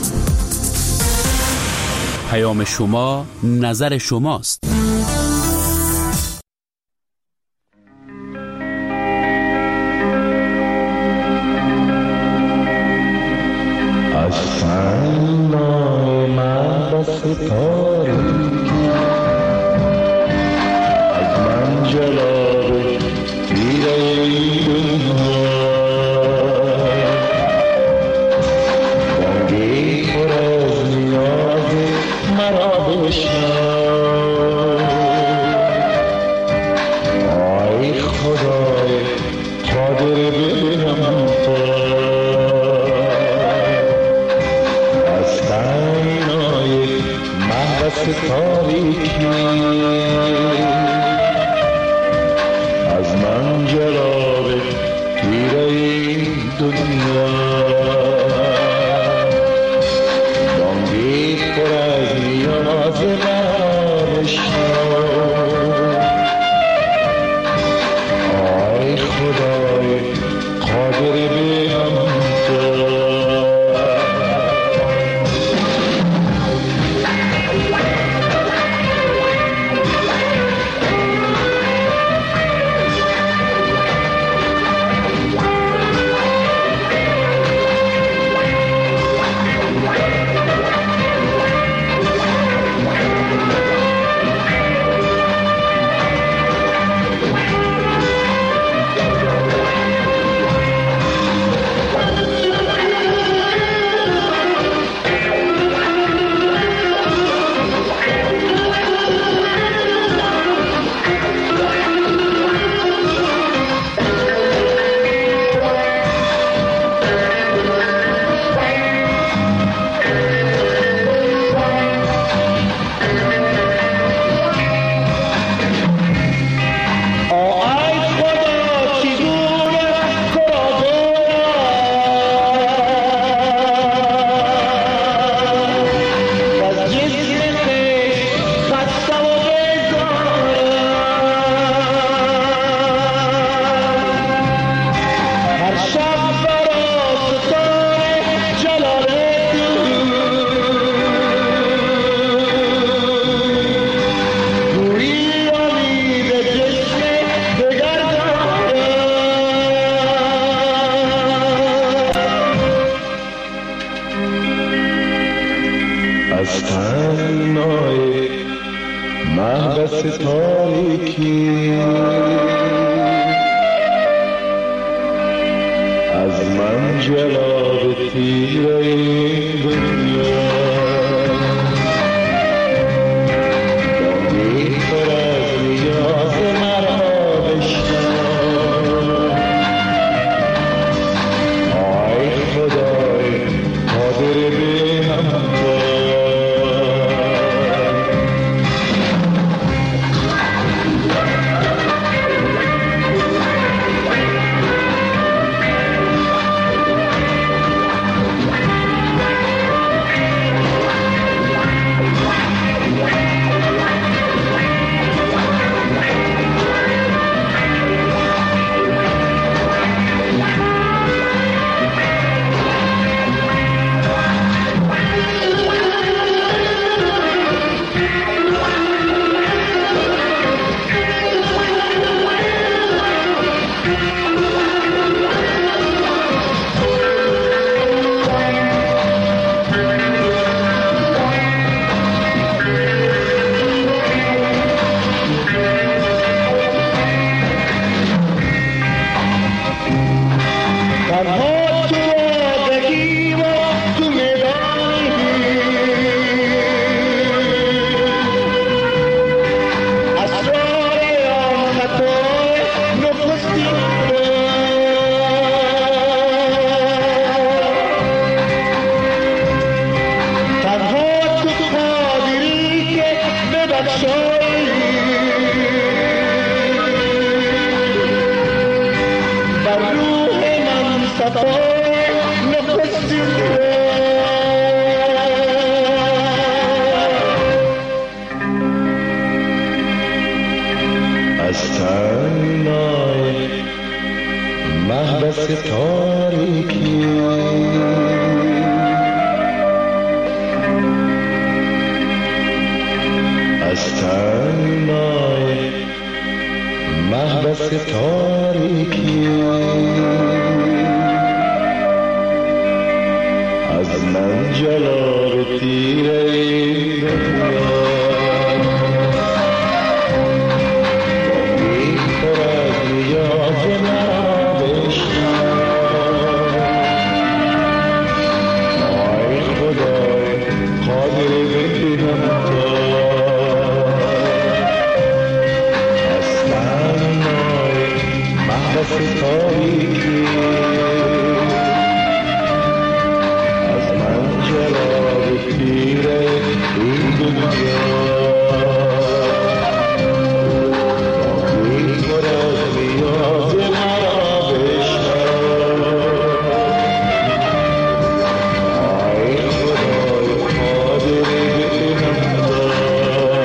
پیام شما نظر شماست. از فنای من بس تاریکی از من جلال تیره دنیا رنگی پر از نیاز مرا بشنو. آی خدای قادر بهم تو بس تاریکی از من جلاب تیره دنیا بانگی پر از نیاز بشنو. آی خدای قادر بهم تو جلاب تیره این دنیا بی پر از نیاز مرا بشنو آی خدای قادر بی همتا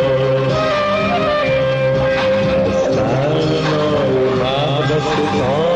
Oh